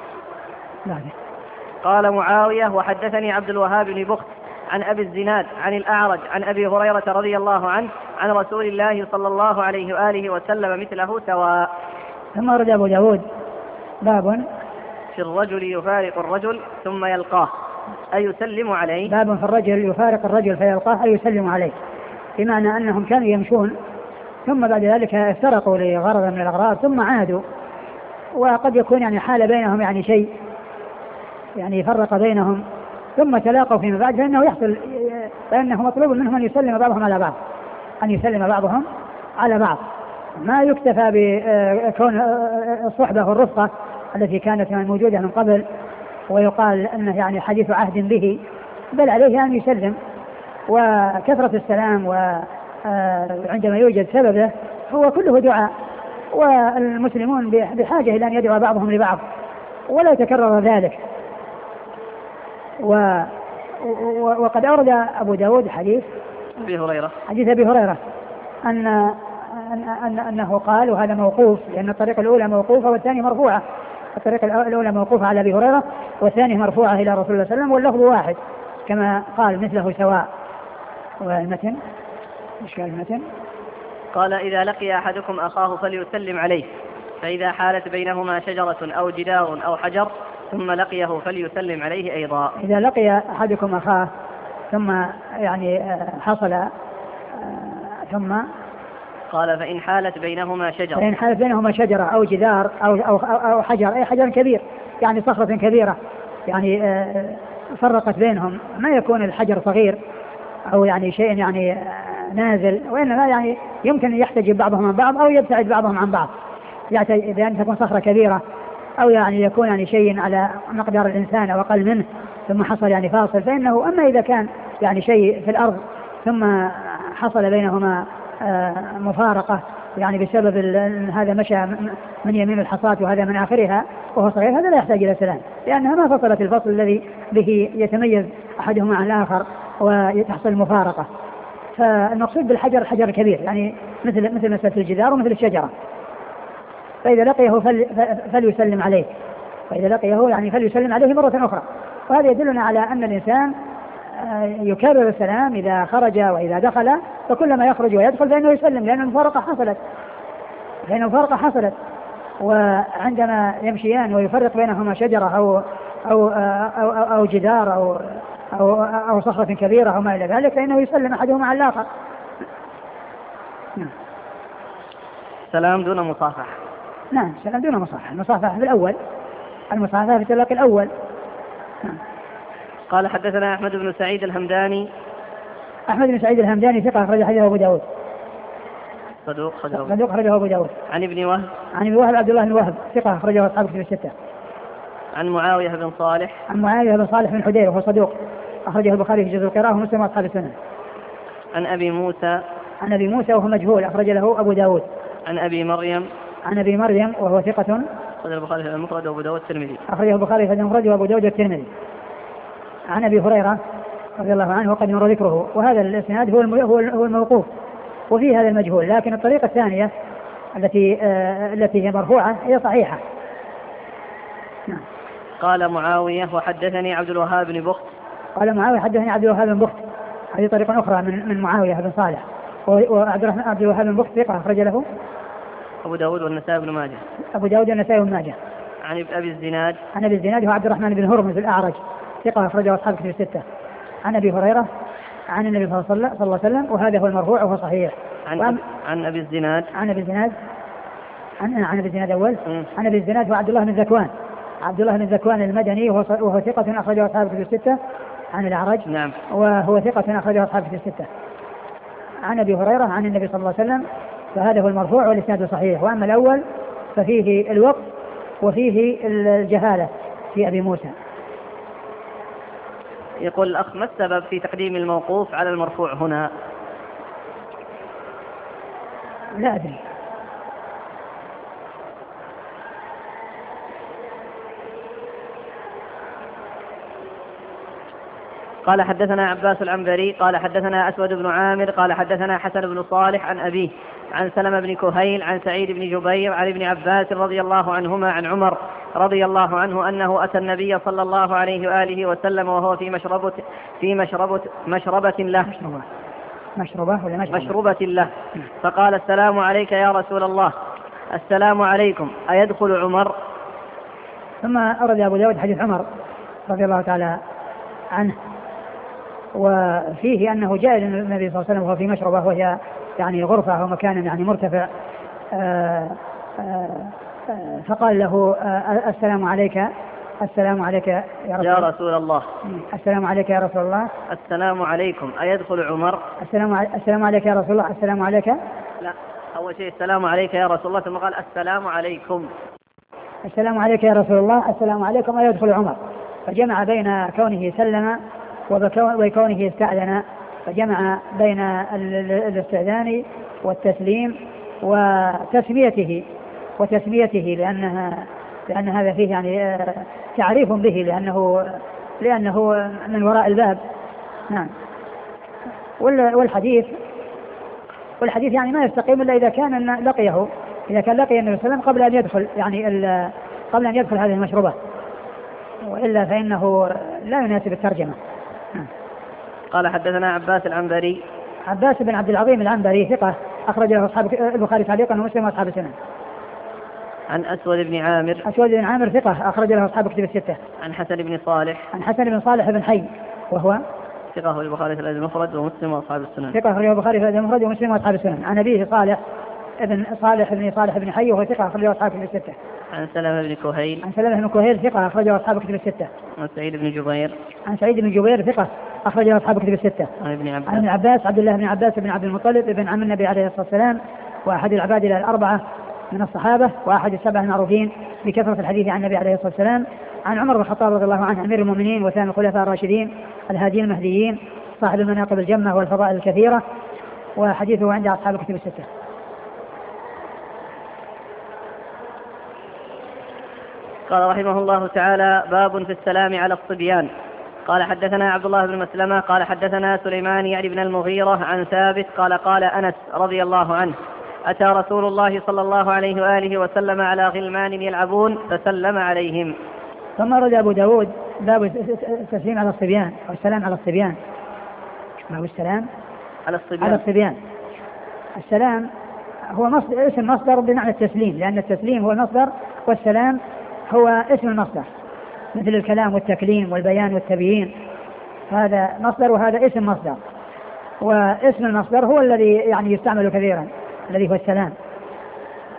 قال معاوية وحدثني عبد الوهاب بن بخت عن أبي الزناد عن الأعرج عن أبي هريرة رضي الله عنه عن رسول الله صلى الله عليه وآله وسلم مثله سواء. ثم ورد أبو داود باب في الرجل يفارق الرجل ثم يلقاه أيسلم عليه. باب في الرجل يفارق الرجل فيلقاه أيسلم عليه، بمعنى أنهم كانوا يمشون ثم بعد ذلك افترقوا لغرض من الأغراض ثم عادوا، وقد يكون يعني حال بينهم يعني شيء يعني يفرق بينهم ثم تلاقوا فيما بعد، فإنه يحصل فإنه مطلوب منهم أن يسلم بعضهم على بعض أن يسلم بعضهم على بعض، ما يكتفى بكون الصحبة والرفقة التي كانت موجودة من قبل ويقال أنه يعني حديث عهد به، بل عليه أن يسلم. وكثرة السلام وعندما يوجد سببه هو كله دعاء، والمسلمون بحاجة إلى أن يدعو بعضهم لبعض ولا يتكرر ذلك. و وقد أورد أبو داود حديث أبي هريرة حديث أبي هريرة أن أن أنه قال، وهذا موقوف لأن الطريقة الأولى موقوفة والثانية مرفوعة. الطريقة الأولى موقوفة على أبي هريرة والثانية مرفوعة إلى رسول الله صلى الله عليه وسلم، واللفظ واحد كما قال مثله سواء. والمتن إيش قال المتن؟ قال إذا لقي أحدكم أخاه فليسلم عليه، فإذا حالت بينهما شجرة أو جدار أو حجر ثم لقيه فليسلم عليه أيضا. إذا لقي أحدكم أخاه ثم يعني حصل ثم قال فإن حالت بينهما شجرة فإن حالت بينهما شجرة أو جدار أو, أو, أو حجر، أي حجر كبير يعني صخرة كبيرة يعني فرقت بينهم، ما يكون الحجر صغير أو يعني شيء يعني نازل، وإنما يعني يمكن يحتجب بعضهم عن بعض أو يبتعد بعضهم عن بعض، يعني بأن تكون صخرة كبيرة أو يعني يكون يعني شيء على مقدار الإنسان أو أقل منه ثم حصل يعني فاصل فإنه. أما إذا كان يعني شيء في الأرض ثم حصل بينهما مفارقة يعني بسبب هذا مشى من يمين الحصاة وهذا من آخرها وهو صغير، هذا لا يحتاج إلى سلام لأنها ما فصلت الفصل الذي به يتميز أحدهما عن الآخر وتحصل مفارقة. فالمقصود بالحجر حجر كبير يعني مثل مثل مسألة الجدار ومثل الشجرة. فإذا لقيه فل فليسلم عليه فإذا لقيه يعني فليسلم عليه مرة أخرى. وهذا يدلنا على أن الإنسان يكرر السلام إذا خرج وإذا دخل، فكلما يخرج ويدخل فإنه يسلم لأن المفارقة حصلت لأن المفارقة حصلت وعندما يمشيان ويفرق بينهما شجرة أو أو أو, أو, أو جدار أو أو, أو صخرة كبيرة أو ما إلى ذلك فإنه يسلم أحدهما على الآخر السلام دون مصافحة. نعم السلام دون مصافحة، المصافحة في الأول، المصافحة في التلاقي الأول. نعم. قال حدثنا أحمد بن سعيد الهمداني. أحمد بن سعيد الهمداني ثقة أخرج حديثه أبو داود. صدوق أخرجه أبو داود. عن ابن وهب. عن ابن وهب عبد الله بن وهب ثقة أخرجه أصحاب الكتب الستة. عن معاوية بن صالح. عن معاوية بن صالح بن حدير وهو صدوق أخرجه البخاري في جزء القراءة ومسلم وأصحاب السنن. عن أبي موسى. عن أبي موسى وهو مجهول أخرج له أبو داود. عن أبي مريم. عن أبي مريم وهو ثقة أخرجه البخاري في المفرد وأبو داود والترمذي. أخرجه البخاري في المفرد وأبو داود والترمذي. عن أبي هريرة رضي الله عنه وقد مر ذكره، وهذا الإسناد هو هو الموقوف وفي هذا المجهول، لكن الطريقة الثانية التي آه التي هي مرفوعة هي صحيحة. نعم. قال معاوية وحدثني عبد الوهاب بن بخت. قال معاوية حدثني عبد الوهاب بن بخت، هذه طريقة أخرى من من معاوية بن صالح، وعبد الرحمن عبد الوهاب بن بخت ثقة أخرج له أبو داود والنسائي بن ماجه. أبو داود والنسائي بن ماجه. عن أبي الزناد. عن أبي الزناد هو عبد الرحمن بن هرمز الأعرج ثقة أخرجه أصحاب الكتب الستة. عن أبي هريرة عن النبي صلى الله عليه وسلم، وهذا هو المرفوع وهو صحيح. عن أب... عن أبي الزناد. عن أبي الزناد عن عن أبي الزناد أول. م. عن أبي الزناد هو عبد الله بن ذكوان عبد الله بن ذكوان المدني وهو, وهو ثقة أخرجه أصحاب الكتب الستة. عن الأعرج. نعم. وهو ثقة أخرجه أصحاب الكتب الستة. عن أبي هريرة عن النبي صلى الله عليه وسلم، فهذا هو المرفوع والإسناد صحيح. وأما الأول ففيه الوقت وفيه الجهالة في أبي موسى. يقول الأخ: ما السبب في تقديم الموقوف على المرفوع هنا؟ لا أدري. قال حدثنا عباس العنبري قال حدثنا أسود بن عامر قال حدثنا حسن بن صالح عن أبيه عن سلمة بن كهيل عن سعيد بن جبير عن ابن عباس رضي الله عنهما عن عمر رضي الله عنه أنه أتى النبي صلى الله عليه وآله وسلم وهو في مشربة في مشربة مشربة له مشربة مشربة ولا مشربة, مشربة له فقال: السلام عليك يا رسول الله. السلام عليكم، أيدخل عمر؟ ثم أورد أبو داود حديث عمر رضي الله تعالى عنه، وفيه أنه جاء النبي صلى الله عليه وسلم وهو في مشربة وهي يعني غرفة أو مكان يعني مرتفع، آآ آآ فقال له: السلام عليك السلام عليك يا رسول, يا رسول الله. السلام عليك يا رسول الله. السلام عليكم، أيدخل عمر؟ السلام السلام عليك يا رسول الله. السلام عليك. لا، أول شيء السلام عليك يا رسول الله، ثم قال: السلام عليكم. السلام عليك يا رسول الله. السلام عليكم، أيدخل عمر. فجمع بين كونه سلم وكونه استأذن، فجمع بين الاستئذان والتسليم وتسميته وتسميته لأنها لأن هذا فيه يعني تعريف به، لأنه لأنه من وراء الباب. نعم. والحديث والحديث يعني ما يستقيم إلا إذا كان لقيه إذا كان لقي النبي صلى الله عليه وسلم قبل أن يدخل يعني قبل أن يدخل هذه المشروبة، وإلا فإنه لا يناسب الترجمة. قال حدثنا عباس العنبري. عباس بن عبد العظيم العنبري ثقة أخرج له أصحاب البخاري تعليقا ومسلم وأصحاب السنن. عن أسود بن عامر. أسود بن عامر ثقة أخرج له أصحاب الكتب الستة. عن حسن بن صالح. عن حسن بن صالح بن حي وهو ثقة في البخاري في المفرد ومسلم وأصحاب السنن. ثقة في البخاري في المفرد ومسلم وأصحاب السنن. عن أبيه صالح ابن صالح بن صالح بن حي وهو ثقة أخرج له أصحاب الكتب الستة. عن سلمة بن كهيل. عن سلمة بن كهيل ثقة أخرج له أصحاب الكتب الستة. عن سعيد بن جبير. عن سعيد بن جبير ثقة أخرج له أصحاب الكتب الستة. عن ابن عباس. عن ابن عباس عبد الله بن عباس بن عبد المطلب ابن عم النبي عليه الصلاة والسلام، وأحد العباد الأربعة من الصحابة، وأحد السبع المعروفين بكثرة الحديث عن النبي عليه الصلاة والسلام. عن عمر بن الخطاب رضي الله عنه أمير المؤمنين وثاني الخلفاء الراشدين الهاديين المهديين صاحب المناقب الجمة والفضائل الكثيرة، وحديثه عند أصحاب الكتب الستة. قال رحمه الله تعالى: باب في السلام على الصبيان. قال حدثنا عبد الله بن مسلمة قال حدثنا سليمان يعني بن المغيرة عن ثابت قال قال أنس رضي الله عنه: أتى رسول الله صلى الله عليه وآله وسلم على غلمان يلعبون فسلم عليهم. ثم رد أبو داود باب التسليم على الصبيان أو السلام على الصبيان. باب السلام على الصبيان. على الصبيان. السلام هو مصدر اسم مصدر بمعنى التسليم، لأن التسليم هو المصدر والسلام هو اسم المصدر، مثل الكلام والتكليم والبيان والتبيين، هذا مصدر وهذا اسم مصدر، واسم المصدر هو الذي يعني يستعمل كثيرا الذي هو السلام.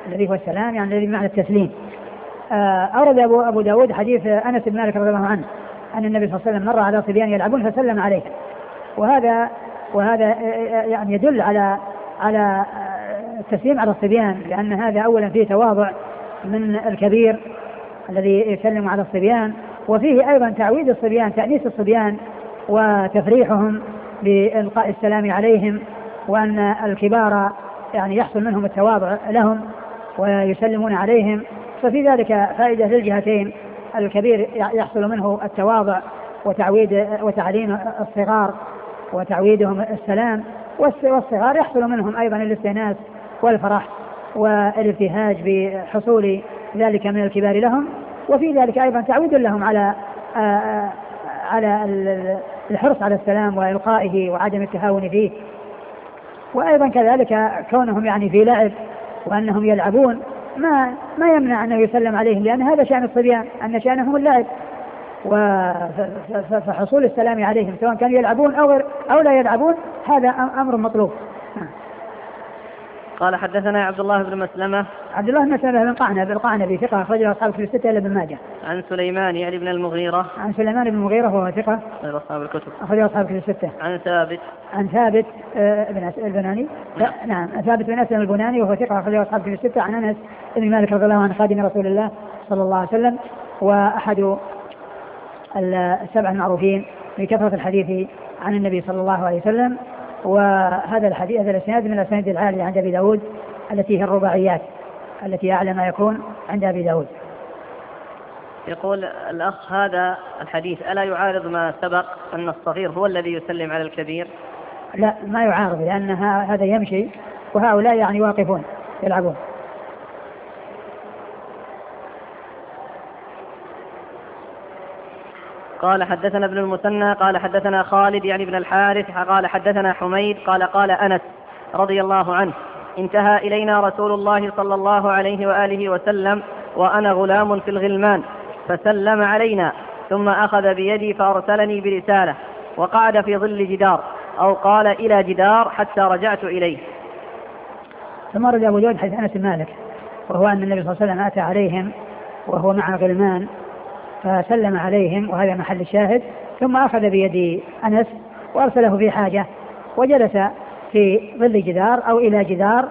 الذي هو السلام يعني الذي بمعنى التسليم. أورد أبو, أبو داود حديث أنس بن مالك رضي الله عنه أن النبي صلى الله عليه وسلم مر على صبيان يلعبون فسلم عليه، وهذا وهذا يعني يدل على على التسليم على الصبيان، لأن هذا أولا فيه تواضع من الكبير الذي يسلم على الصبيان، وفيه أيضا تعويد الصبيان، تأنيس الصبيان وتفريحهم بإلقاء السلام عليهم، وأن الكبار يعني يحصل منهم التواضع لهم ويسلمون عليهم، ففي ذلك فائدة للجهتين، الكبير يحصل منه التواضع وتعويد وتعليم الصغار وتعويدهم السلام، والصغار يحصل منهم أيضا الاستئناس والفرح والابتهاج بحصول ذلك من الكبار لهم، وفي ذلك أيضا تعويد لهم على على الحرص على السلام وإلقائه وعدم التهاون فيه، وأيضا كذلك كونهم يعني في لعب وأنهم يلعبون ما ما يمنع أنه يسلم عليهم، لأن هذا شأن الصبيان، أن شأنهم اللعب، فحصول السلام عليهم سواء كانوا يلعبون أو غير أو لا يلعبون هذا أمر مطلوب. قال حدثنا عبد الله بن مسلمة. عبد الله بن مسلمة بن قعنب القعنبي ثقة أخرجه أصحاب الكتب الستة إلا ابن ماجه. عن سليمان يعني بن المغيرة. عن سليمان بن المغيرة وهو ثقة أصحاب الكتب أخرجه أصحاب الكتب الستة. عن ثابت. عن ثابت بن البناني. لا نعم ثابت بن أسلم البناني وهو ثقة أخرجه أصحاب الكتب الستة. عن أنس بن مالك رضي الله عنه خادم رسول الله صلى الله عليه وسلم، وأحد السبع المعروفين بكثرة الحديث عن النبي صلى الله عليه وسلم. وهذا الحديث هذا الاسناد من الاسانيد العالية عند أبي داود التي هي الرباعيات التي أعلى ما يكون عند أبي داود. يقول الأخ هذا الحديث ألا يعارض ما سبق أن الصغير هو الذي يسلم على الكبير؟ لا ما يعارض، لأن هذا يمشي وهؤلاء يعني واقفون يلعبون. قال حدثنا ابن المثنى قال حدثنا خالد يعني ابن الحارث قال حدثنا حميد قال قال أنس رضي الله عنه انتهى إلينا رسول الله صلى الله عليه وآله وسلم وأنا غلام في الغلمان فسلم علينا ثم أخذ بيدي فأرسلني برسالة وقعد في ظل جدار أو قال إلى جدار حتى رجعت إليه. ثم رد أبو داود حديث أنس مالك وهو أن النبي صلى الله عليه وسلم أتى عليهم وهو مع غلمان فسلم عليهم وهذا محل الشاهد، ثم أخذ بيد أنس وأرسله في حاجة وجلس في ظل جدار أو إلى جدار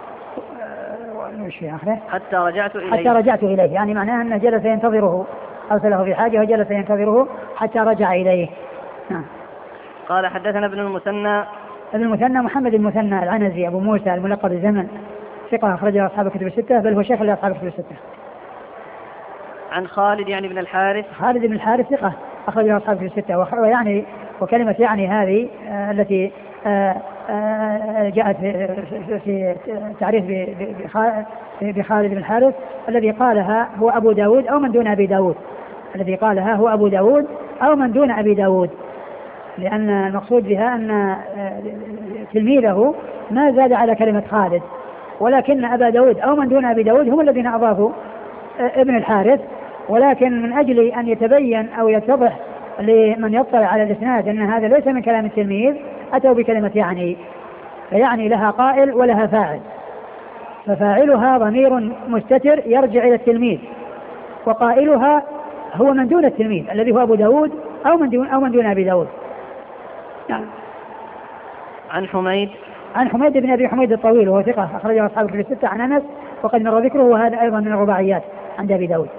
حتى رجعت إليه حتى رجعت إليه يعني معناه أنه جلس ينتظره، أرسله في حاجة وجلس ينتظره حتى رجع إليه. نعم. قال حدثنا ابن المثنى. ابن المثنى محمد المثنى العنزي أبو موسى الملقب الزمن ثقة أخرجه أصحاب الكتب الستة بل هو شيخ لأصحاب الكتب الستة. عن خالد يعني بن الحارث. خالد بن الحارث ثقة أخرجه أصحاب الكتب الستة. ويعني وكلمة يعني هذه آه التي آه آه جاءت في, في تعريف بخالد بن الحارث الذي قالها هو أبو داود أو من دون أبي داود، الذي قالها هو أبو داود أو من دون أبي داود، لأن المقصود بها أن تلميذه ما زاد على كلمة خالد، ولكن أبا داود أو من دون أبي داود هم الذين أضافوا ابن الحارث، ولكن من أجل أن يتبين أو يتضح لمن يطلع على الإسناد أن هذا ليس من كلام التلميذ أتوا بكلمة يعني، فيعني لها قائل ولها فاعل، ففاعلها ضمير مستتر يرجع إلى التلميذ، وقائلها هو من دون التلميذ الذي هو أبو داود أو من دون, أو من دون أبي داود. يعني. عن حميد. عن حميد بن أبي حميد الطويل وهو ثقة أخرجه أصحاب الكتب الستة. عن أنس وقد مر ذكره وهذا أيضا من الرباعيات عند أبي داود.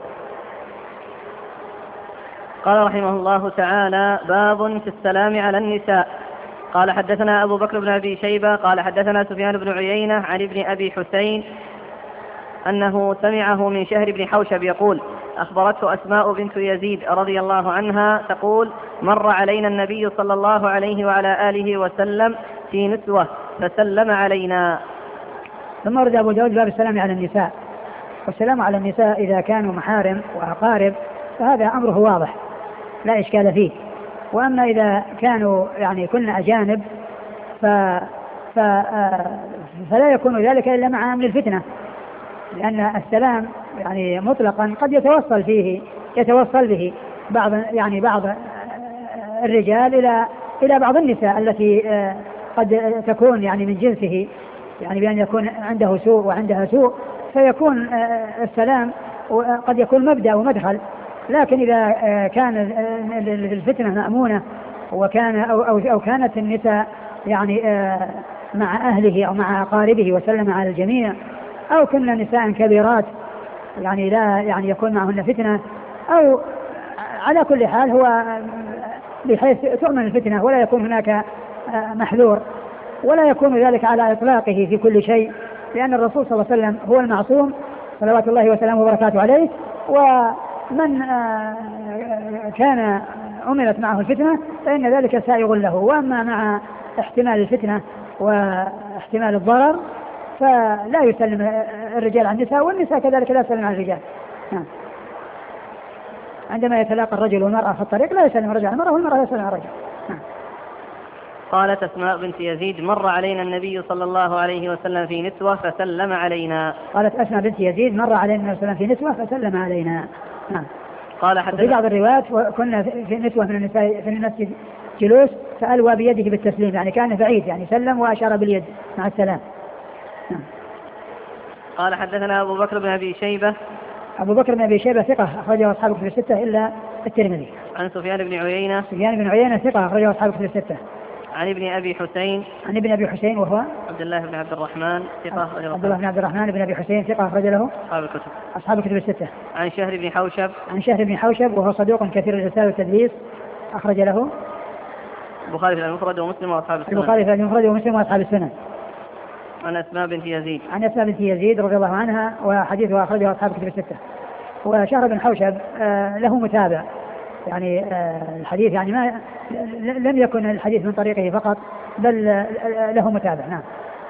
قال رحمه الله تعالى باب في السلام على النساء. قال حدثنا أبو بكر بن أبي شيبة قال حدثنا سفيان بن عيينة عن ابن أبي حسين أنه سمعه من شهر بن حوشب يقول أخبرته أسماء بنت يزيد رضي الله عنها تقول مر علينا النبي صلى الله عليه وعلى آله وسلم في نسوة فسلم علينا. ثم ورد أبو داود باب السلام على النساء. والسلام على النساء إذا كانوا محارم وأقارب فهذا أمره واضح لا إشكال فيه، وأما إذا كانوا يعني كن أجانب ف... ف... فلا يكون ذلك إلا مع أمن الفتنة، لأن السلام يعني مطلقا قد يتوصل فيه يتوصل به بعض يعني بعض الرجال إلى إلى بعض النساء التي قد تكون يعني من جنسه، يعني بأن يكون عنده سوء وعندها سوء، فيكون السلام قد يكون مبدأ ومدخل، لكن إذا كان الفتنة مأمونة وكان أو, أو, أو كانت النساء يعني مع أهله أو مع أقاربه وسلم على الجميع، أو كنا نساء كبيرات يعني لا يعني يكون معهن فتنة، أو على كل حال هو بحيث تؤمن الفتنة ولا يكون هناك محذور، ولا يكون ذلك على إطلاقه في كل شيء، لأن الرسول صلى الله عليه وسلم هو المعصوم صلوات الله وسلامه وبركاته عليه، ومن كان أمرت معه الفتنة فإن ذلك سائغ له. وأما مع احتمال الفتنة واحتمال الضرر فلا يسلم الرجال عن النساء، والنساء كذلك لا يسلم عن الرجال. عندما يتلاقى الرجل والمرأة في الطريق لا يسلم الرجل عن المرأة والمرأة لا يسلم عن الرجل. قالت أسماء بنت يزيد: مر علينا النبي صلى الله عليه وسلم في نسوة فسلم علينا. قالت أسماء بنت يزيد: مر علينا النبي صلى الله عليه وسلم في نسوة فسلم علينا. نعم. قال حتى في بعض الروايات كنا في نسوة من النساء في المسجد جلوس فألوى بيده بالتسليم، يعني كان بعيد يعني سلم وأشار باليد مع السلام. نعم. قال حدثنا أبو بكر بن أبي شيبة. أبو بكر بن أبي شيبة ثقة أخرجه أصحاب الكتب الستة إلا الترمذي. عن سفيان بن عيينة. سفيان بن عيينة ثقة أخرجه أصحاب الكتب الستة. عن ابن أبي حسين. عن ابن أبي حسين وهو عبد الله بن عبد الرحمن ثقة. عبد الله بن عبد الرحمن بن أبي حسين ثقة أخرج له أصحاب الكتب. أصحاب الكتب الستة. عن شهر بن حوشب. عن شهر بن حوشب وهو صدوق كثير الرسالة والتدليس أخرج له البخاري في المفرد ومسلم وأصحاب السنن. البخاري في المفرد ومسلم وأصحاب السنن. عن أسماء بنت يزيد. عن أسماء بنت يزيد رضي الله عنها وحديثها أخرجه أصحاب الكتب الستة. وشهر بن حوشب آه له متابع، يعني آه الحديث يعني ما لم يكن الحديث من طريقه فقط بل آه له متابع. نعم.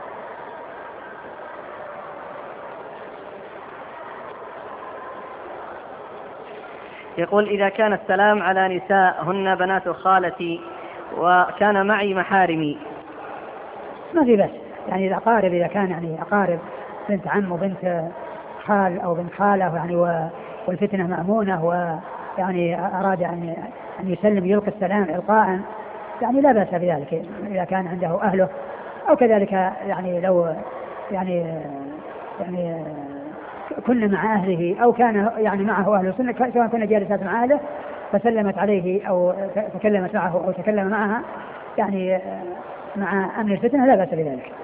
يقول: إذا كان السلام على نساء هن بنات خالتي وكان معي محارمي ما في بس، يعني الأقارب إذا كان يعني أقارب بنت عم وبنت خال أو بنت خالة يعني والفتنة مأمونة ويعني أراد أن أن يسلم يلقي السلام إلقاء يعني لا بأس بذلك إذا كان عنده أهله، أو كذلك يعني لو يعني يعني كنا مع أهله أو كان يعني معه أهله سواء كنا جالسات مع أهله فسلمت عليه أو تكلمت معه أو تكلم معها يعني مع أمن الفتنة لا بأس بذلك.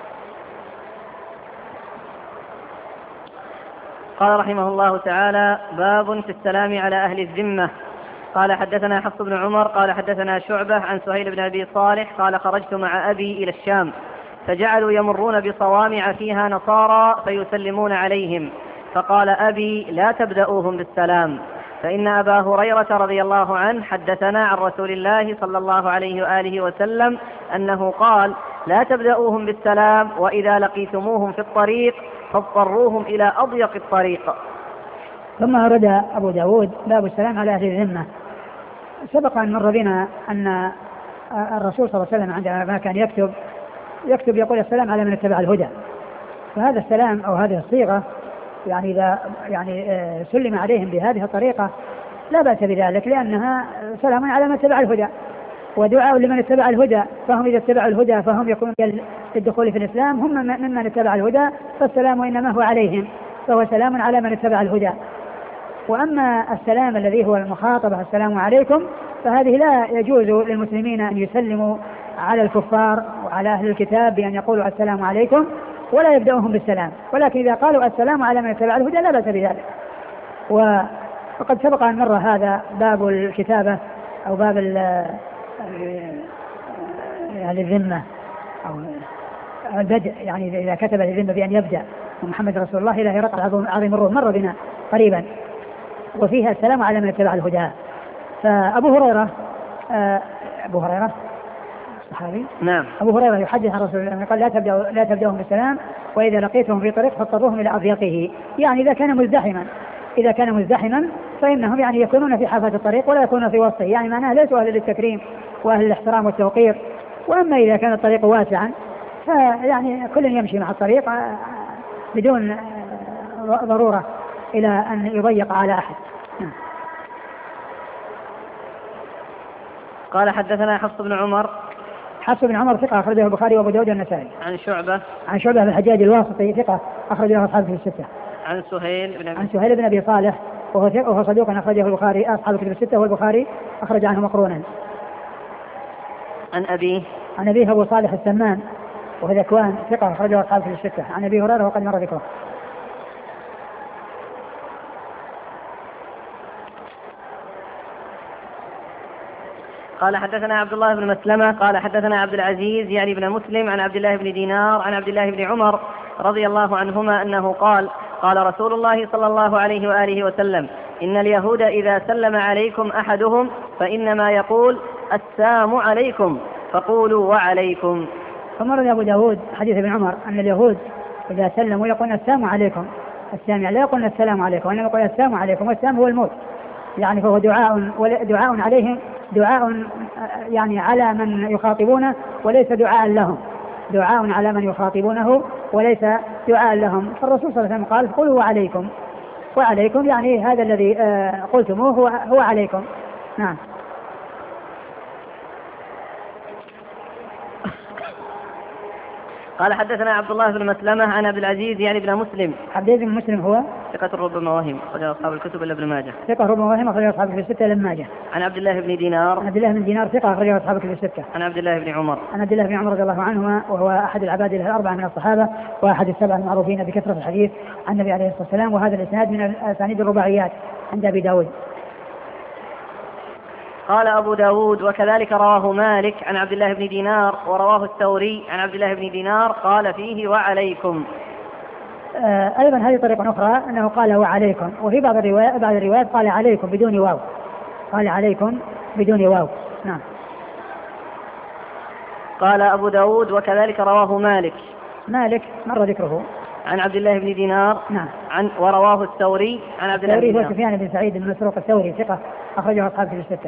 قال رحمه الله تعالى: باب في السلام على أهل الذمة. قال حدثنا حفص بن عمر قال حدثنا شعبة عن سهيل بن أبي صالح قال: خرجت مع أبي إلى الشام فجعلوا يمرون بصوامع فيها نصارى فيسلمون عليهم، فقال أبي: لا تبدأوهم بالسلام، فإن أبا هريرة رضي الله عنه حدثنا عن رسول الله صلى الله عليه وآله وسلم أنه قال: لا تبدأوهم بالسلام، وإذا لقيتموهم في الطريق فاضطروهم إلى أضيق الطريق. ثم أورد أبو داود باب السلام على أهل الذمة. سبق أن مر بنا أن الرسول صلى الله عليه وسلم عندما كان يكتب يكتب يقول: السلام على من اتبع الهدى. فهذا السلام أو هذه الصيغة يعني إذا يعني سلم عليهم بهذه الطريقة لا بأس بذلك، لأنها سلام على من اتبع الهدى ودعاء لمن اتبع الهدى، فهم إذا اتبعوا الهدى فهم يكونون للدخول في الإسلام، هم ممن اتبع الهدى، فالسلام إنما هو عليهم، فهو سلام على من اتبع الهدى. وأما السلام الذي هو المخاطبة السلام عليكم فهذه لا يجوز للمسلمين أن يسلموا على الكفار وعلى أهل الكتاب بأن يقولوا السلام عليكم ولا يبدأوهم بالسلام، ولكن إذا قالوا السلام على من اتبع الهدى لا بأس بذلك. وقد سبق أن مر هذا باب الكتابة أو باب الذمة أو البدء، يعني إذا كتب الذمة بأن يبدأ محمد رسول الله إلى هرقل عظيم الروم مر بنا قريبا، وفيها السلام على من اتبع الهدى. فأبو هريرة أبو هريرة الصحابي نعم أبو هريرة يحدث عن رسول الله قال: لا تبدأوا لا تبدأهم بالسلام، وإذا لقيتهم في طريق فاضطروهم إلى أضيقه. يعني إذا كان مزدحما إذا كان مزدحما فإنهم يعني يكونون في حافة الطريق ولا يكونون في وسطه، يعني معناه ليسوا أهل للتكريم وأهل الاحترام والتوقير. وأما إذا كان الطريق واسعا فيعني كل يمشي مع الطريق بدون ضرورة إلى أن يضيق على أحد. قال حدثنا حفص بن عمر. حفص بن عمر ثقة أخرجه البخاري وأبو داود والنسائي. عن شعبة. عن شعبة بن الحجاج الواسطي ثقة أخرج له أصحاب الكتب الستة. عن سهيل بن عن سهيل بن أبي صالح وهو وهو صدوق أخرجه البخاري أصحاب الكتب الستة والبخاري أخرج عنه مقرونا. عن أبيه عن أبيه أبو صالح السمان وهو ذكوان ثقة أخرجه أصحاب الكتب الستة. عن أبي هريرة وقد مر ذكره. قال حدثنا عبد الله بن مسلمة قال حدثنا عبد العزيز يعني بن مسلم عن عبد الله بن دينار عن عبد الله بن عمر رضي الله عنهما أنه قال قال رسول الله صلى الله عليه وآله وسلم إن اليهود إذا سلم عليكم أحدهم فإنما يقول السلام عليكم فقولوا وعليكم. فمر أبو داود حديث ابن عمر أن اليهود إذا سلموا يقولون السلام عليكم. السامع لا يقولون السلام عليكم وإنما يقولون السلام عليكم والسلام هو الموت يعني فهو دعاء دعاء عليهم دعاء يعني على من يخاطبونه وليس دعاء لهم دعاء على من يخاطبونه وليس دعاء لهم. فالرسول صلى الله عليه وسلم قال قولوا وعليكم وعليكم يعني هذا الذي قلتموه هو, هو عليكم. نعم. قال حدثنا عبد الله بن مسلمة عن عبد العزيز يعني بن مسلم. عبد العزيز بن مسلم هو ثقة ربما وهم أخرجه أصحاب الكتب إلا ابن ماجه. ثقة ربما وهم أخرجه أصحاب الكتب الستة إلا ابن ماجه. عن عبد الله بن دينار عن عبد الله بن دينار ثقة أخرجه أصحاب الكتب الستة. عن عبد الله بن عمر عن عبد الله بن عمر رضي الله عنهما وهو أحد العباد الأربعة من الصحابة وأحد السبعة المعروفين بكثرة الحديث عن النبي عليه الصلاة والسلام وهذا الإسناد من أسانيد الرباعيات عند أبي داود. قال أبو داود وكذلك رواه مالك عن عبد الله بن دينار ورواه الثوري عن عبد الله بن دينار قال فيه وعليكم. آه أيضا هذه طريقة أخرى أنه قال وعليكم وفي بعض الروايات بعض الروايات قال عليكم بدون واو قال عليكم بدون واو. نعم. قال أبو داود وكذلك رواه مالك مالك مر ذكره عن عبد الله بن دينار. نعم. عن ورواه الثوري عن عبد الله بن دينار. الثوري هو سفيان بن سعيد بن مسروق الثوري ثقة أخرجه أصحاب الكتب الستة.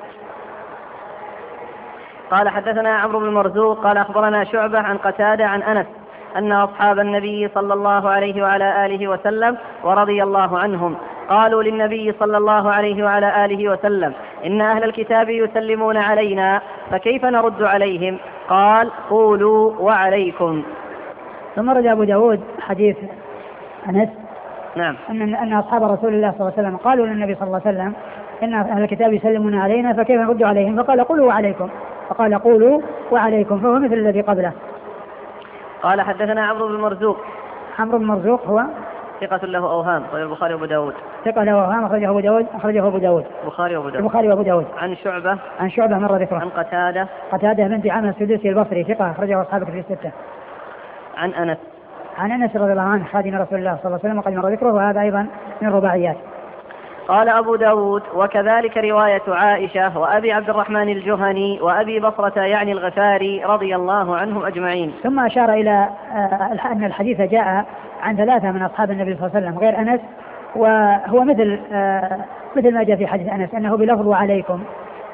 قال حدثنا عمرو بن مرزوق قال أخبرنا شعبة عن قتادة عن أنس أن أصحاب النبي صلى الله عليه وعلى آله وسلم ورضي الله عنهم قالوا للنبي صلى الله عليه وعلى آله وسلم إن أهل الكتاب يسلمون علينا فكيف نرد عليهم؟ قال قولوا وعليكم. ثم رد أبو داود حديث أنس. نعم. أن أن أصحاب رسول الله صلى الله عليه وسلم قالوا للنبي صلى الله عليه وسلم إن أهل الكتاب يسلمون علينا فكيف نرد عليهم؟ فقال قولوا وعليكم فقال قولوا وعليكم فهو مثل الذي قبله. قال حدثنا عمرو بن مرزوق. عمرو بن مرزوق هو ثقة له أوهام أخرجه البخاري وأبو داود. ثقة له أوهام أخرجه أبو داود أخرجه أبو داود. البخاري وأبو داود. البخاري وأبو داود. عن شعبة. عن شعبة مر ذكره. عن قتادة. قتادة بن دعامة السدوسي البصري ثقة أخرجه أصحاب الكتب الستة. عن أنس. عن أنس رضي الله عنه خادم رسول الله صلى الله عليه وسلم وقد مر ذكره وهذا أيضا من الرباعيات. قال أبو داود وكذلك رواية عائشة وأبي عبد الرحمن الجهني وأبي بصرة يعني الغفاري رضي الله عنهم أجمعين. ثم أشار إلى أن الحديث جاء عن ثلاثة من أصحاب النبي صلى الله عليه وسلم غير أنس وهو مثل مثل ما جاء في حديث أنس أنه بلفظ وعليكم.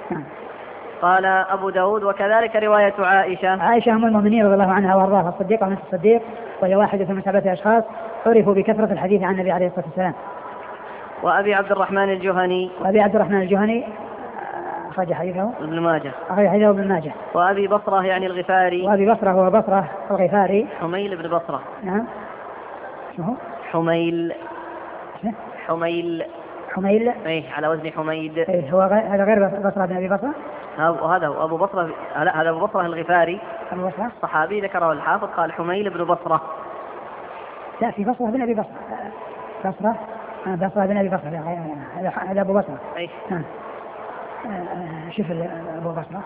قال أبو داود وكذلك رواية عائشة. عائشة أم المؤمنين رضي الله عنها وأرضاها الصديقة بنت الصديق وهي واحدة من سبعة أشخاص عرفوا بكثرة الحديث عن النبي عليه الصلاة والسلام. وأبي عبد الرحمن الجهني. وأبي عبد الرحمن الجهني أخرج حديثه ابن ماجه. أخرج حديثه ابن ماجه. وأبي بصرة يعني الغفاري. وأبي بصرة هو بصرة الغفاري. حميل بن بصرة. نعم. شو حميل. حميل. حميل. إيه على وزن حميد. إيه هو هذا غير بصرة بن أبي بصرة. وهذا هو أبو بصرة. لا هذا أبو بصرة الغفاري. أبو بصرة. صحابي ذكره الحافظ قال حميل بن بصرة. لا في بصرة بن أبي بصرة. بصرة. بصرة بن أبي بصرة هذا أبو بصرة. أي. نعم. شوف أبو بصرة.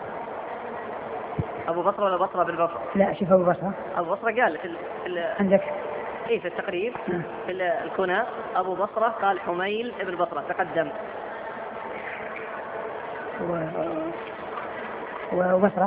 أبو بصرة ولا بصرة بن بصرة؟ لا شوف أبو بصرة. أبو بصرة قال في ال عندك. إيه في التقريب. نعم. في الكنى أبو بصرة قال حميل ابن بصرة تقدم. و... وبصرة.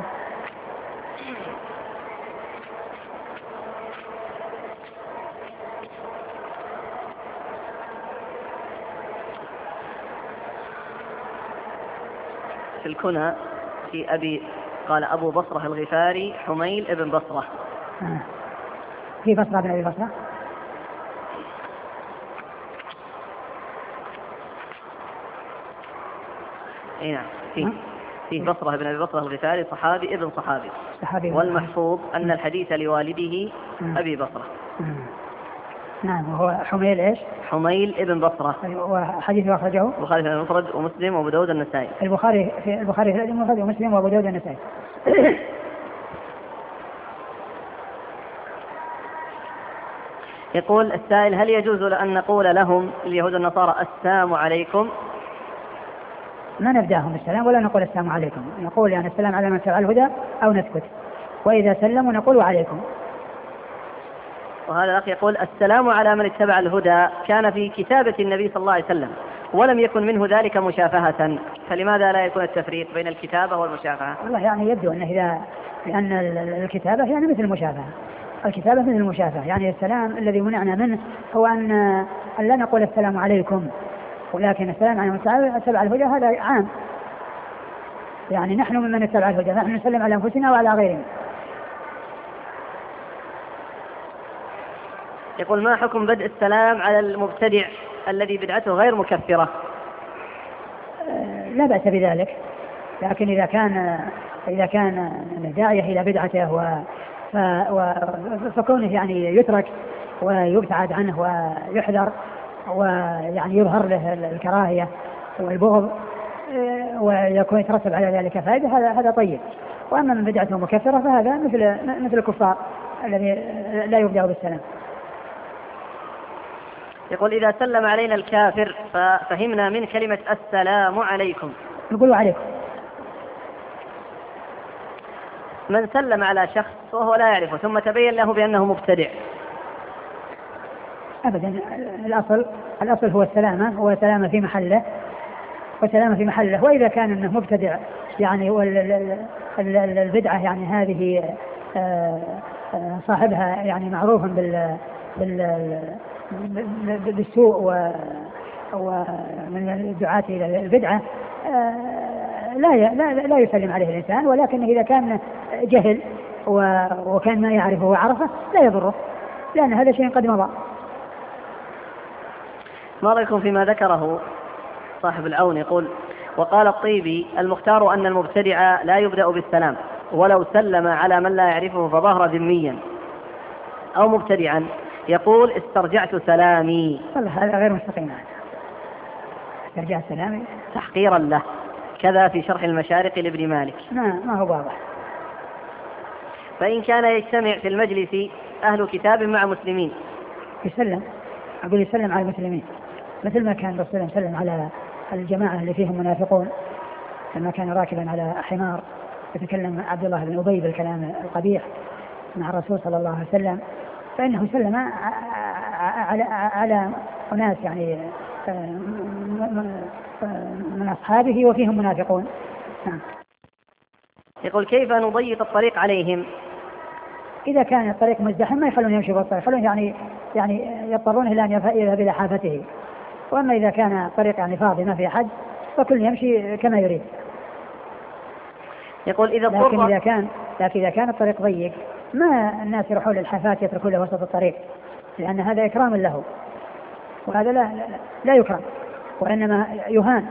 في الكنى في أبي قال أبو بصرة الغفاري حميل ابن بصرة. آه. في بصرة بن أبي بصرة. اي نعم فيه فيه بصرة بن أبي بصرة الغفاري صحابي ابن صحابي. صحابي. والمحفوظ أن الحديث لوالده م. أبي بصرة. م. نعم. وهو حميل إيش؟ حميل ابن بصرة. وحديثه أخرجه البخاري في المفرد ومسلم وأبو داود النسائي. البخاري في البخاري في المفرد ومسلم وأبو داود النسائي. يقول السائل: هل يجوز أن نقول لهم اليهود والنصارى السلام عليكم؟ ما نبدأهم بالسلام ولا نقول السلام عليكم، نقول يعني السلام على من اتبع الهدى أو نسكت، وإذا سلموا نقول عليكم. وهذا الأخ يقول: السلام على من اتبع الهدى كان في كتابة النبي صلى الله عليه وسلم ولم يكن منه ذلك مشافهة، فلماذا لا يكون التفريق بين الكتابة والمشافهة؟ والله يعني يبدو أنه إذا لأن الكتابة يعني مثل المشافهة، الكتابة مثل المشافهة، يعني السلام الذي منعنا منه هو أن أن لا نقول السلام عليكم، ولكن السلام على من اتبع الهدى هذا عام، يعني نحن ممن اتبع الهدى، نحن نسلم على أنفسنا وعلى غيرنا. يقول: ما حكم بدء السلام على المبتدع الذي بدعته غير مكفرة؟ لا بأس بذلك، لكن إذا كان إذا كان داعية إلى بدعته و فكونه يعني يترك ويبتعد عنه ويحذر ويعني يظهر له الكراهية والبغض ويكون يترتب على ذلك فائدة، هذا هذا طيب. وأما من بدعته مكفرة فهذا مثل مثل الكفار الذي لا يبدأ بالسلام. يقول: إذا سلم علينا الكافر ففهمنا من كلمة السلام عليكم نقول عليكم. من سلم على شخص وهو لا يعرفه ثم تبين له بأنه مبتدع؟ أبدا، الأصل الأصل هو السلامة، هو سلامة في محله وسلامة في محله. وإذا كان أنه مبتدع يعني والبدعة يعني هذه صاحبها يعني معروف بال بالسوء ومن الدعاة إلى البدعة، لا لا لا يسلم عليه الإنسان، ولكن إذا كان جهل وكان ما يعرفه وعرفه لا يضره، لأن هذا شيء قد مضى. ما رأيكم فيما ذكره صاحب العون؟ يقول: وقال الطيبي: المختار أن المبتدع لا يبدأ بالسلام، ولو سلم على من لا يعرفه فظهر ذميا أو مبتدعا يقول: استرجعت سلامي. والله هذا غير مستقيم، استرجعت سلامي تحقيرا له، كذا في شرح المشارق لابن مالك. ما, ما هو واضح. فإن كان يجتمع في المجلس أهل كتاب مع مسلمين يسلم، أقول يسلم على المسلمين، مثل ما كان الرسول يسلم على الجماعة اللي فيهم منافقون لما كان راكبا على حمار يتكلم عبد الله بن أبي بالكلام القبيح مع الرسول صلى الله عليه وسلم، فإنه سلم على على أناس يعني من أصحابه وفيهم منافقون. يقول: كيف نضيق الطريق عليهم؟ إذا كان الطريق مزدحم ما يخلون يمشي بالطريق، يخلون يعني يعني يضطرون إلى أن يذهب إلى حافته. وأما إذا كان الطريق يعني فاضي ما في أحد فكل يمشي كما يريد. يقول: إذا لكن إذا كان لكن إذا كان الطريق ضيق ما الناس يروحون للحافات يتركون له وسط الطريق، لأن هذا إكرام له، وهذا لا لا, لا يكرم وإنما يهان.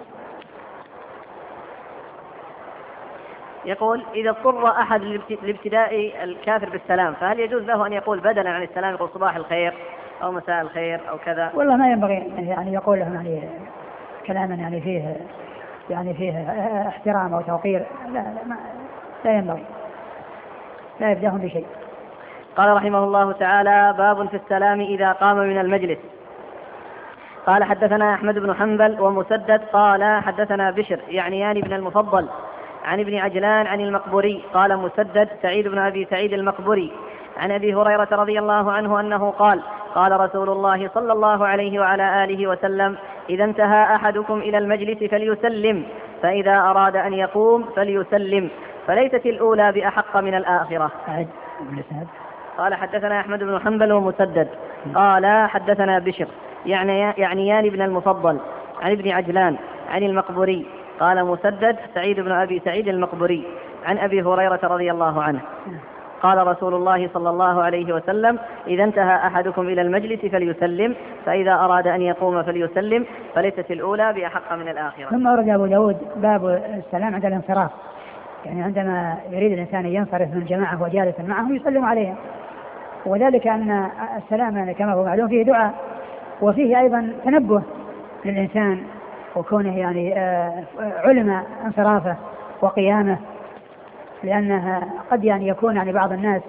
يقول: إذا اضطر أحد لابتداء الكافر بالسلام فهل يجوز له أن يقول بدلا عن السلام يقول صباح الخير أو مساء الخير أو كذا؟ والله ما ينبغي يعني يقول لهم يعني كلاما يعني فيه يعني فيه احترام أو توقير، لا لا, ما لا ينبغي، لا يبدأهم بشيء. قال رحمه الله تعالى: باب في السلام إذا قام من المجلس. قال: حدثنا أحمد بن حنبل ومسدد قال حدثنا بشر يعنيان بن المفضل عن ابن عجلان عن المقبوري قال مسدد: سعيد بن أبي سعيد المقبوري عن أبي هريرة رضي الله عنه أنه قال: قال رسول الله صلى الله عليه وعلى آله وسلم: إذا انتهى أحدكم إلى المجلس فليسلم، فإذا أراد أن يقوم فليسلم، فليست الأولى بأحق من الآخرة. قال: حدثنا أحمد بن حنبل ومسدد قال حدثنا بشر يعني يعنيان بن المفضل عن ابن عجلان عن المقبوري قال مسدد: سعيد بن أبي سعيد المقبوري عن أبي هريرة رضي الله عنه قال رسول الله صلى الله عليه وسلم: إذا انتهى أحدكم إلى المجلس فليسلم، فإذا أراد أن يقوم فليسلم، فليست الأولى بأحق من الآخرة. ثم أورد أبو داود باب السلام عند الانصراف، يعني عندما يريد الإنسان ينصرف من جماعة وجالسا معهم يسلم عليهم، وذلك أن السلام يعني كما هو معلوم فيه دعاء، وفيه أيضا تنبه للإنسان وكونه يعني علم انصرافه وقيامه، لأنها قد يعني يكون يعني بعض الناس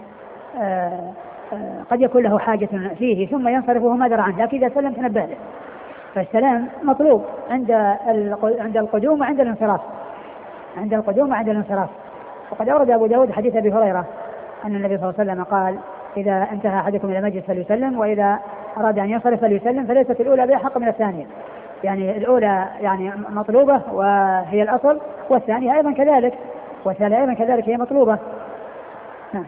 قد يكون له حاجة فيه ثم ينصرف وهو ما درى عنه، لكن إذا سلم تنبه له. فالسلام مطلوب عند عند القدوم وعند الانصراف، عند القدوم وعند الانصراف. وقد أورد أبو داود حديث أبي هريرة أن النبي صلى الله عليه وسلم قال: إذا انتهى أحدكم إلى مجلس فليسلم، وإذا أراد أن ينصرف فليسلم، فليست الأولى بأحق من الثانية. يعني الأولى يعني مطلوبة وهي الأصل، والثانية أيضا كذلك، والثانية أيضا كذلك هي مطلوبة. نعم.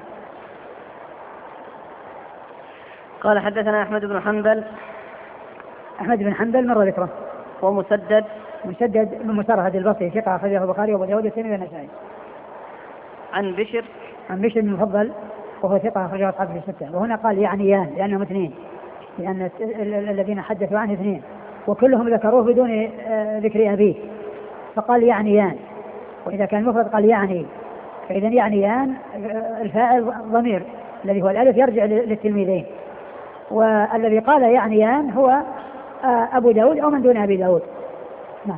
قال حدثنا أحمد بن حنبل. أحمد بن حنبل مر ذكره. ومسدد مسدد بن مسرهد البصري ثقة أخرجه البخاري وأبو داود والترمذي والنسائي. عن بشر عن بشر بن المفضل وهو ثقة أخرجه أصحاب الستة. وهنا قال يعنيان لأنهم اثنين، لأن الذين حدثوا عنه اثنين وكلهم ذكروه بدون ذكر أبيه، فقال يعنيان. وإذا كان مفرد قال يعني، فإذا يعنيان الفاعل ضمير الذي هو الألف يرجع للتلميذين، والذي قال يعنيان هو أبو داود أو من دون أبي داود. نعم.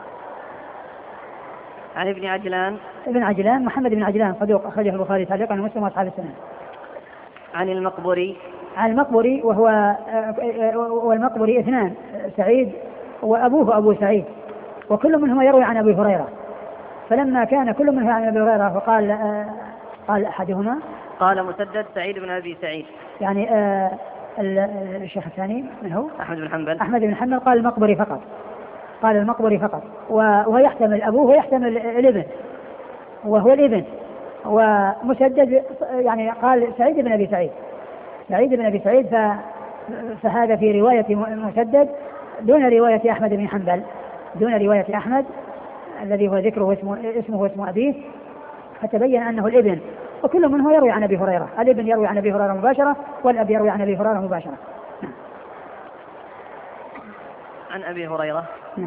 عن ابن عجلان. ابن عجلان محمد بن عجلان صدوق أخرجه البخاري تعليقا ومسلم وأصحاب السنن. عن المقبري. عن المقبري وهو والمقبري اثنان، سعيد وأبوه أبو سعيد، وكل منهما يروي عن أبي هريرة. فلما كان كل منهما عن أبي هريرة وقال قال أحدهما قال مسدد سعيد بن أبي سعيد، يعني الشيخ الثاني من هو؟ أحمد بن حنبل. أحمد بن حنبل قال المقبري فقط، قال المقبري فقط، وهو يحتمل أبوه ويحتمل الابن وهو الابن. ومسدد يعني قال سعيد بن أبي سعيد، سعيد بن أبي سعيد، فهذا في رواية مسدد دون رواية أحمد بن حنبل، دون رواية أحمد الذي هو ذكره اسمه اسمه واسم أبيه، فتبين أنه الابن. وكل منه يروي عن أبي هريرة، الابن يروي عن أبي هريرة مباشرة والأب يروي عن أبي هريرة مباشرة. عن أبي هريرة. نعم.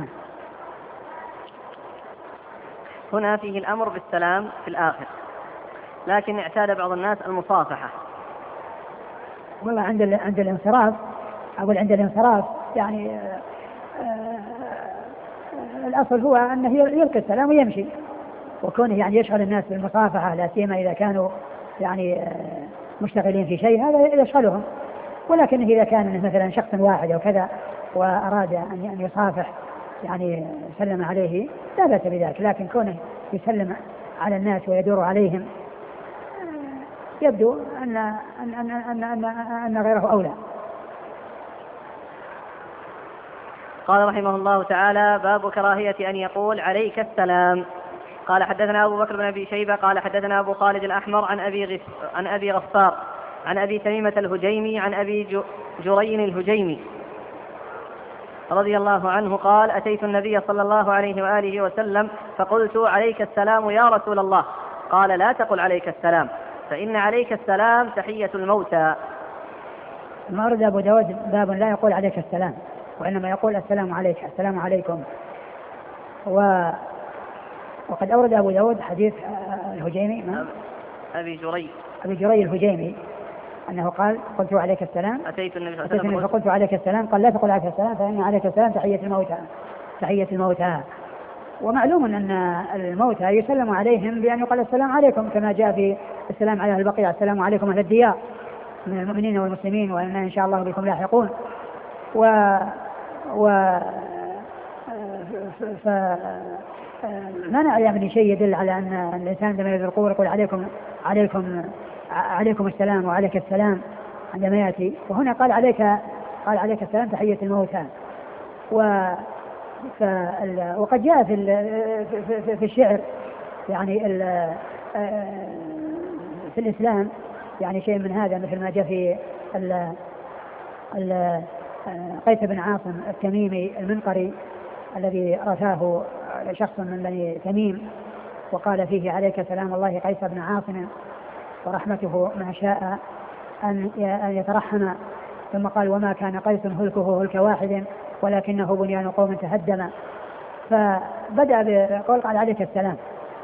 هنا فيه الأمر بالسلام في الآخر، لكن اعتاد بعض الناس المصافحة. والله عند عند الانصراف أقول عند الانصراف يعني آآ آآ الأصل هو أنه يلقي السلام ويمشي، وكونه يعني يشغل الناس بالمصافحة لا سيما إذا كانوا يعني مشتغلين في شيء هذا يشغلهم. ولكن إذا كان مثلا شخص واحد أو كذا وأراد أن يصافح يعني سلم عليه لا بأس بذلك، لكن كونه يسلم على الناس ويدور عليهم يبدو أن أن أن أن أن, أن غيره أولى. قال رحمه الله تعالى: باب كراهية أن يقول عليك السلام. قال حدثنا أبو بكر بن أبي شيبة قال حدثنا أبو خالد الأحمر عن أبي غف... عن أبي غفار عن أبي تميمة الهجيمي عن أبي ج... جرين الهجيمي رضي الله عنه قال: أتيت النبي صلى الله عليه وآله وسلم فقلت: عليك السلام يا رسول الله. قال: لا تقل عليك السلام، فإن عليك السلام تحية الموتى. ما أرد أبو داود باب لا يقول عليك السلام، وإنما يقول السلام عليك، السلام عليكم. و... وقد أورد أبو داود حديث الهجيمي أبي جري أبي جري الهجيمي أنه قال: قلت عليك السلام، أتيت النبي صلى الله عليه وسلم فقلت عليك السلام. قال: لا تقل عليك السلام، فإن عليك السلام تحية الموتى، تحية الموتى. ومعلوم أن الموتى يسلم عليهم بأن يقال السلام عليكم، كما جاء في السلام على البقيع: السلام عليكم أهل الديار من المؤمنين والمسلمين وإنا إن شاء الله بكم لاحقون. و و ف ما نعلم من شيء يدل على أن الإنسان عندما يذكر القبور يقول عليكم عليكم عليكم السلام وعليك السلام عندما يأتي. وهنا قال عليك قال عليك السلام تحية الموتى. و وقد جاء في في الشعر يعني في الإسلام يعني شيء من هذا، مثل ما جاء في قيس بن عاصم التميمي المنقري الذي رثاه شخص من بني تميم وقال فيه: عليك سلام الله قيس بن عاصم ورحمته ما شاء أن يترحم. ثم قال: وما كان قيس هلكه هلك واحد ولكنه بنيان قوم تهدم. فبدأ بقول: قال عليك السلام.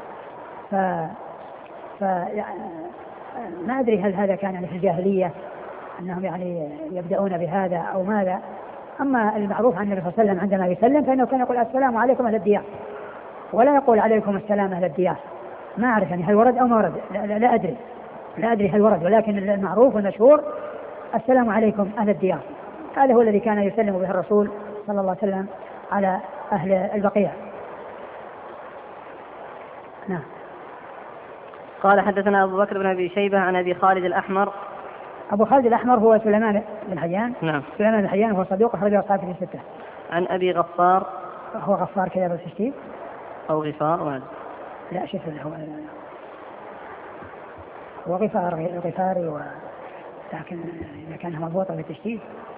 ف... ف... ما أدري هل هذا كان يعني في الجاهلية أنهم يعني يبدأون بهذا أو ماذا. أما المعروف عن النبي صلى الله عليه وسلم عندما يسلم فإنه كان يقول السلام عليكم أهل الديار، ولا يقول عليكم السلام أهل الديار. ما أعرف يعني هل ورد أو ما ورد، لا, لا, لا أدري لا أدري هل ورد، ولكن المعروف والمشهور السلام عليكم أهل الديار. هذا هو الذي كان يسلم به الرسول صلى الله عليه وسلم على أهل البقيع. نعم. قال حدثنا أبو بكر بن أبي شيبة عن أبي خالد الأحمر. أبو خالد الأحمر هو سليمان بن حيان. نعم. سليمان بن حيان هو صدوق أخرجه أصحاب في الستة. عن أبي غفار. هو غفار كذا بالتشديد أو غفار وعد. لا شوف هو هو غفار غفاري و... لكن إذا كان مضبوطة بالتشديد.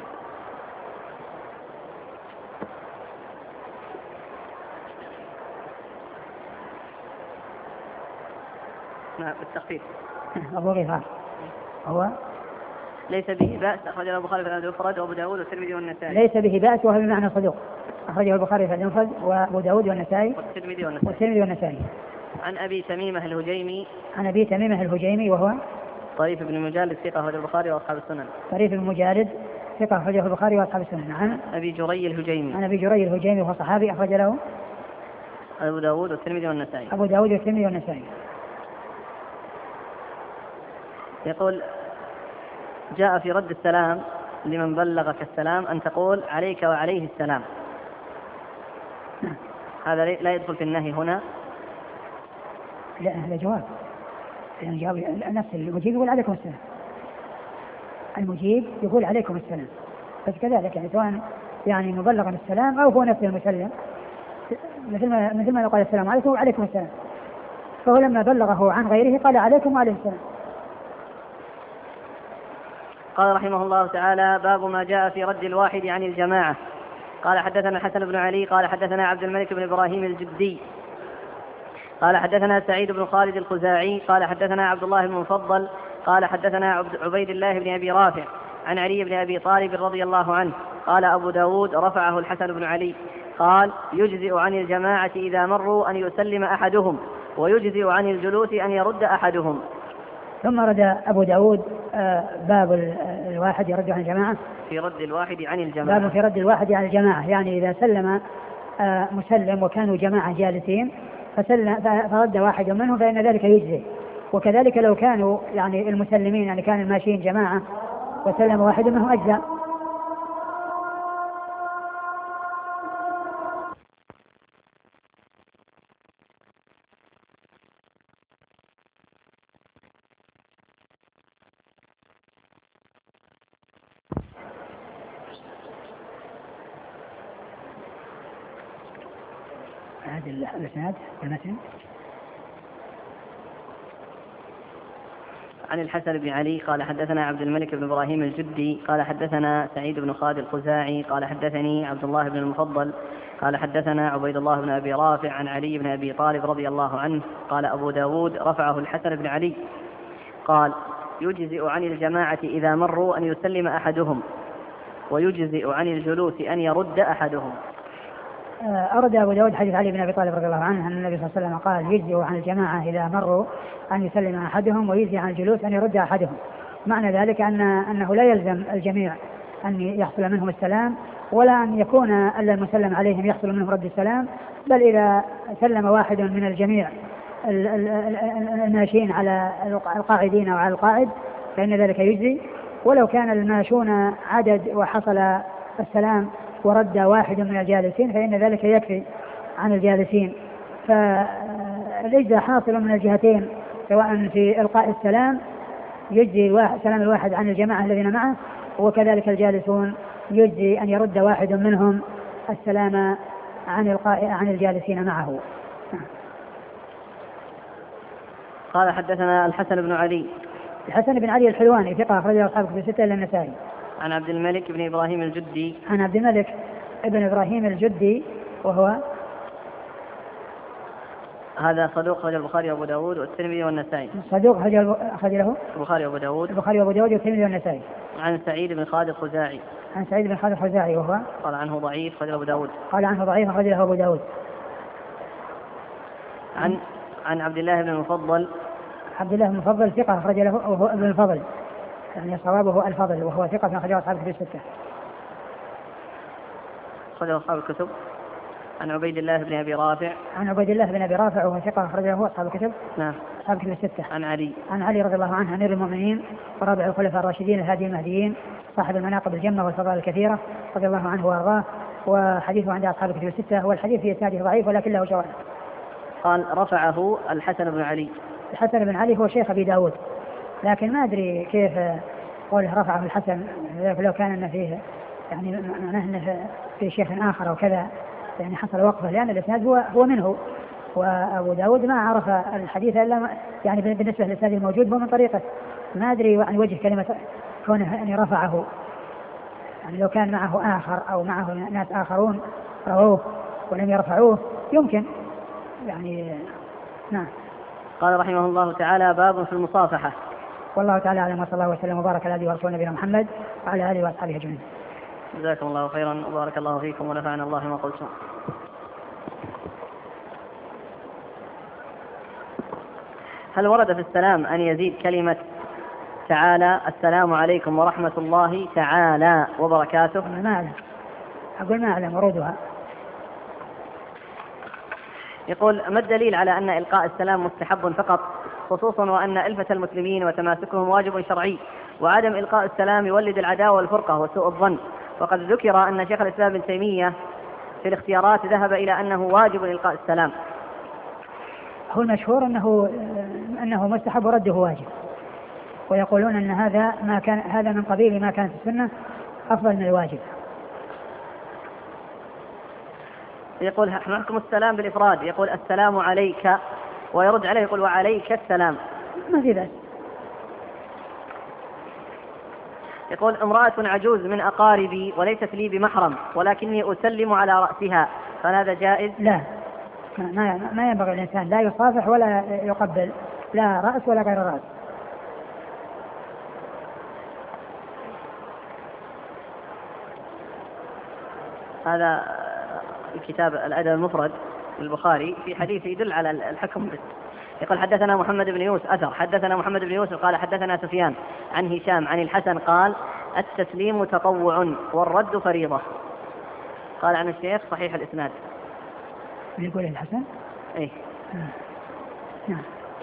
نعم بالتخفيف. أبو غفار هو ليس به بأس، أخرجه البخاري في الأدب المفرد وأبو داود والترمذي والنسائي. ليس به بأس وهو بمعنى صدوق، أخرجه البخاري في الأدب المفرد وأبو داود والنسائي والترمذي والنسائي. والترمذي والنسائي. عن أبي تميمة الهجيمي. عن أبي تميمة الهجيمي وهو طريف بن مجالد ثقة أخرجه البخاري وأصحاب السنن. طريف بن مجالد ثقة أخرجه البخاري وأصحاب السنن. عن أبي جري الهجيمي. عن أبي جري الهجيمي وهو صحابي أخرج له أبو داود والترمذي والنسائي. أبو داود والترمذي والنسائي. يقول جاء في رد السلام لمن بلغك السلام أن تقول عليك وعليه السلام. هذا لا يدخل في النهي هنا. لا هذا جواب، يعني جواب نفس المجيب يقول عليكم السلام، المجيب يقول عليكم السلام، بس كذلك يعني سواء يعني مبلغا السلام أو هو نفسه المسلم، مثل ما مثل ما قال السلام عليكم وعليكم السلام، فهو لما بلغه عن غيره قال عليكم وعليه السلام. قال رحمه الله تعالى باب ما جاء في رد الواحد عن الجماعة. قال حدثنا الحسن بن علي قال حدثنا عبد الملك بن إبراهيم الجدي قال حدثنا سعيد بن خالد الخزاعي قال حدثنا عبد الله بن المفضل قال حدثنا عبيد الله بن أبي رافع عن علي بن أبي طالب رضي الله عنه قال أبو داود رفعه الحسن بن علي قال يجزئ عن الجماعة إذا مروا أن يسلم أحدهم ويجزئ عن الجلوس أن يرد أحدهم. ثم رد أبو داود باب الواحد يرد عن الجماعة في رد الواحد عن الجماعة. باب في رد الواحد عن الجماعة، يعني إذا سلم مسلم وكانوا جماعة جالسين فرد واحد منهم فإن ذلك يجزي، وكذلك لو كانوا يعني المسلمين يعني كانوا ماشيين جماعة وسلم واحد منهم أجزاء. هذه الاسناد المتن عن الحسن بن علي قال حدثنا عبد الملك بن إبراهيم الجدي قال حدثنا سعيد بن خالد الخزاعي قال حدثني عبد الله بن المفضل قال حدثنا عبيد الله بن أبي رافع عن علي بن أبي طالب رضي الله عنه قال أبو داود رفعه الحسن بن علي قال يجزئ عن الجماعة إذا مروا أن يسلم أحدهم ويجزئ عن الجلوس أن يرد أحدهم. أرد أبو داود حديث علي بن أبي طالب رضي الله عنه أن النبي صلى الله عليه وسلم قال يجزئ عن الجماعة إذا مروا أن يسلم أحدهم ويجزئ عن الجلوس أن يرد أحدهم. معنى ذلك أن أنه لا يلزم الجميع أن يحصل منهم السلام ولا أن يكون ألا المسلم عليهم يحصل منهم رد السلام، بل إذا سلم واحد من الجميع الماشين على القاعدين أو على القاعد فإن ذلك يجزي، ولو كان الماشون عدد وحصل السلام ورد واحد من الجالسين فإن ذلك يكفي عن الجالسين. فالإجزاء حاصل من الجهتين، سواء في إلقاء السلام يجزي سلام الواحد عن الجماعة الذين معه، وكذلك الجالسون يجزي أن يرد واحد منهم السلام عن إلقاء عن الجالسين معه. قال حدثنا الحسن بن علي الحسن بن علي الحلواني ثقة أخرجه أصحاب في الستة إلا النسائي. عن عبد الملك بن إبراهيم الجدي عن عبد الملك بن إبراهيم الجدي وهو هذا صدوق أخرج البخاري وأبو داود والترمذي والنسائي. صدوق أخرج له البخاري وأبو داود البخاري وأبو داود والترمذي والنسائي. عن سعيد بن خالد الخزاعي عن سعيد بن خالد الخزاعي وهو قال عنه ضعيف أخرج أبو داود قال عنه ضعيف أخرج له أبو داود. عن عن عبد الله بن المفضل عبد الله بن المفضل ثقة أخرج له ابن الفضل يعني صوابه الفضل وهو ثقة أخرجه أصحاب الكتب الستة. أخرجه أصحاب الكتب. عن عبيد الله بن أبي رافع. عن عبيد الله بن أبي رافع وهو ثقة أخرجه أصحاب الكتب. نعم. أصحاب الكتب الستة. عن علي. عن علي رضي الله عنه أمير المؤمنين ورابع الخلفاء الراشدين الهادي المهديين صاحب المناقب الجمة والفضائل الكثيرة رضي الله عنه وأرضاه، وحديثه عند أصحاب الكتب الستة، والحديث في إسناده ضعيف ولكن له شواهد. قال رفعه الحسن بن علي. الحسن بن علي هو شيخ أبي داود، لكن ما أدري كيف قوله رفعه الحسن، لو كان أن فيه يعني معناه أنه في شيخ آخر أو كذا يعني حصل وقفه، لأن الإسناد هو هو منه، وأبو داود ما عرف الحديث إلا يعني بالنسبة للإسناد الموجود هو من طريقه. ما أدري عن وجه كلمة كونه أن رفعه، يعني لو كان معه آخر أو معه ناس آخرون رووه ولم يرفعوه يمكن يعني. نعم. قال رحمه الله تعالى باب في المصافحة. والله تعالى أعلم، وصلى الله وسلم وبارك على عبده ورسوله نبينا محمد وعلى آله وأصحابه أجمعين. جزاكم الله خيرا وبارك الله فيكم ونفعنا الله ما قلتم. هل ورد في السلام أن يزيد كلمة تعالى السلام عليكم ورحمة الله تعالى وبركاته؟ ما أعلم، أقول ما أعلم ورودها. يقول ما الدليل على أن إلقاء السلام مستحب فقط، خصوصا وأن ألفة المسلمين وتماسكهم واجب شرعي، وعدم إلقاء السلام يولد العداوة والفرقة وسوء الظن، وقد ذكر أن شيخ الإسلام ابن تيمية في الاختيارات ذهب إلى أنه واجب إلقاء السلام. هو المشهور أنه أنه مستحب ورده واجب، ويقولون أن هذا ما كان هذا من قبيل ما كانت السنة أفضل من الواجب. يقول نحكم السلام بالإفراد، يقول السلام عليك ويرد عليه يقول وعليك السلام، ما في بأس. يقول امرأة عجوز من أقاربي وليست لي بمحرم ولكني أسلم على رأسها، فهذا جائز؟ لا، ما, ما ينبغي الإنسان لا يصافح ولا يقبل لا رأس ولا غير رأس. هذا الكتاب الأدب المفرد للبخاري في حديث يدل على الحكم به. يقول حدثنا محمد بن يوسف أثر حدثنا محمد بن يوسف قال حدثنا سفيان عن هشام عن الحسن قال التسليم تطوع والرد فريضة. قال عن الشيخ صحيح الإسناد. يقول الحسن إيه نعم.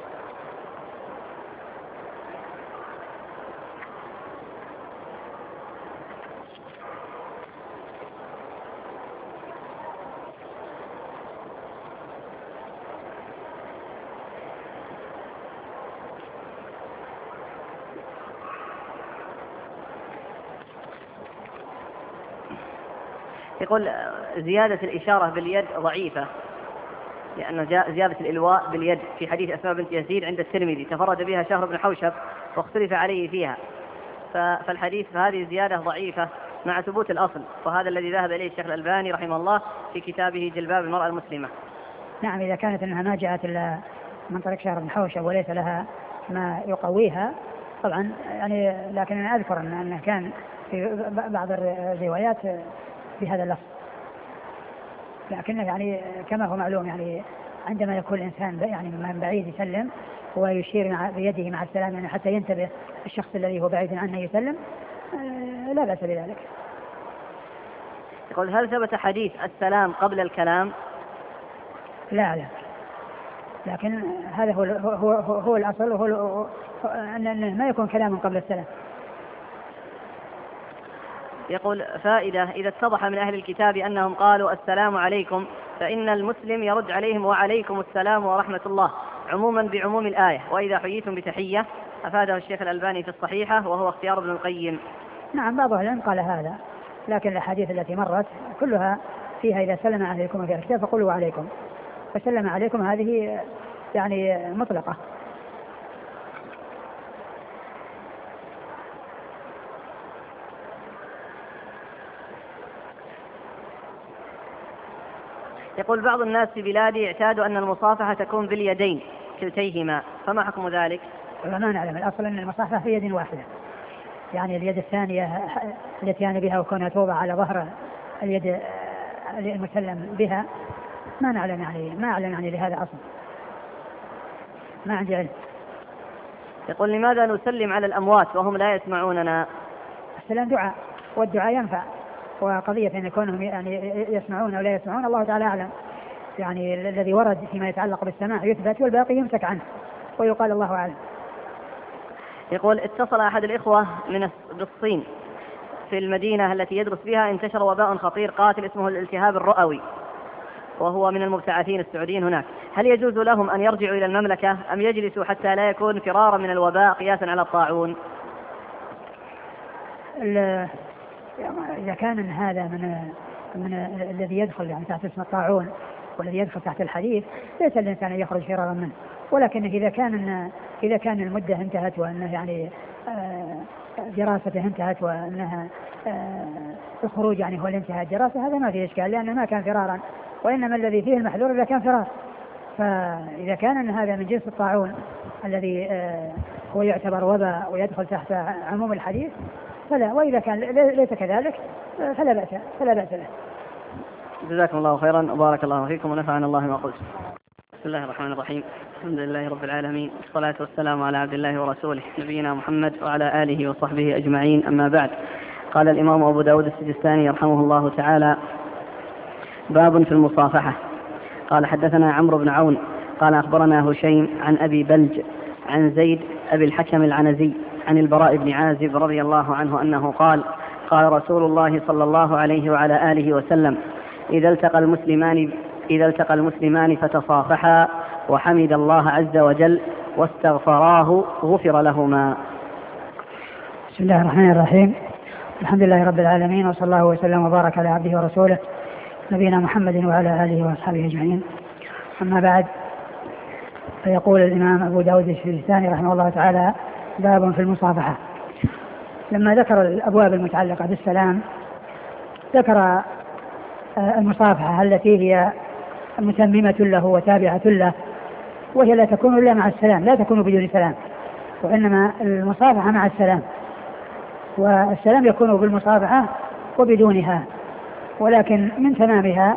يقول زيادة الإشارة باليد ضعيفة، لأن زيادة الإلواء باليد في حديث أسماء بنت يزيد عند الترمذي تفرد بها شهر بن حوشب واختلف عليه فيها، فالحديث فهذه زيادة ضعيفة مع ثبوت الأصل، وهذا الذي ذهب إليه الشيخ الألباني رحمه الله في كتابه جلباب المرأة المسلمة. نعم، إذا كانت أنها ما جاءت إلا من طريق شهر بن حوشب وليس لها ما يقويها طبعا يعني، لكن أنا أذكر أنه كان في بعض الروايات بهذا اللفظ، لكنه يعني كما هو معلوم يعني عندما يكون الإنسان يعني من بعيد يسلم ويشير بيده مع السلام يعني حتى ينتبه الشخص الذي هو بعيد عنه يسلم لا بأس بذلك. يقول هل ثبت حديث السلام قبل الكلام؟ لا لا، لكن هذا هو هو هو, هو الأصل، وهو أن ما يكون كلام قبل السلام. يقول فائدة إذا اتضح من أهل الكتاب أنهم قالوا السلام عليكم فإن المسلم يرد عليهم وعليكم السلام ورحمة الله عموما بعموم الآية، وإذا حييتم بتحية، أفاده الشيخ الألباني في الصحيحة وهو اختيار ابن القيم. نعم، بعض العلماء قال هذا، لكن الأحاديث التي مرت كلها فيها إذا سلم عليكم في الكتاب فقولوا عليكم، فسلم عليكم هذه يعني مطلقة. يقول بعض الناس في بلادي اعتادوا أن المصافحة تكون باليدين كلتيهما، فما حكم ذلك؟ ما نعلم، الأصل أن المصافحة في يد واحدة، يعني اليد الثانية التي يعني بها وكونها توضع على ظهر اليد المسلم بها ما نعلم يعني ما أعلم يعني لهذا أصل، ما عندي علم. يقول لماذا نسلم على الأموات وهم لا يسمعوننا؟ السلام دعاء، والدعاء ينفع، وقضية أن يكونهم يعني يسمعون أو لا يسمعون الله تعالى أعلم. يعني الذي ورد فيما يتعلق بالسماع يثبت والباقي يمسك عنه ويقال الله أعلم. يقول اتصل أحد الإخوة من بالصين في المدينة التي يدرس بها انتشر وباء خطير قاتل اسمه الالتهاب الرئوي، وهو من المبتعثين السعوديين هناك. هل يجوز لهم أن يرجعوا إلى المملكة أم يجلسوا حتى لا يكون فرارا من الوباء قياسا على الطاعون؟ إذا كان هذا من من الذي يدخل يعني تحت اسم الطاعون والذي يدخل تحت الحديث ليس الإنسان يخرج فرارا منه، ولكن إذا كان إذا كان المدة انتهت وأنه يعني دراسته انتهت وأنها الخروج يعني هو الانتهاء الدراسة هذا ما فيه إشكال، لأنه ما كان فرارا، وإنما الذي فيه المحذور إذا كان فرار. فإذا كان أن هذا من جنس الطاعون الذي هو يعتبر وباء ويدخل تحت عموم الحديث فلا، وإذا كان ليس كذلك فلا بأس فلا بأس له. جزاكم الله خيرا وبارك الله فيكم ونفعنا الله ما قلت. بسم الله الرحمن الرحيم، الحمد لله رب العالمين، والصلاة والسلام على عبد الله ورسوله نبينا محمد وعلى آله وصحبه أجمعين، أما بعد. قال الإمام أبو داود السجستاني رحمه الله تعالى: باب في المصافحة. قال حدثنا عمرو بن عون قال أخبرنا هشيم عن أبي بلج عن زيد أبي الحكم العنزي عن البراء بن عازب رضي الله عنه أنه قال: قال رسول الله صلى الله عليه وعلى آله وسلم: إذا التقى المسلمان إذا التقى المسلمان فتصافحا وحمد الله عز وجل واستغفراه غفر لهما. بسم الله الرحمن الرحيم، الحمد لله رب العالمين، وصلى الله وسلم وبارك على عبده ورسوله نبينا محمد وعلى آله وأصحابه أجمعين، أما بعد. فيقول الإمام أبو داود السجستاني رحمه الله تعالى: باب في المصافحة. لما ذكر الأبواب المتعلقة بالسلام ذكر المصافحة التي هي متممة له وتابعة له، وهي لا تكون إلا مع السلام، لا تكون بدون سلام، وإنما المصافحة مع السلام، والسلام يكون بالمصافحة وبدونها، ولكن من تمامها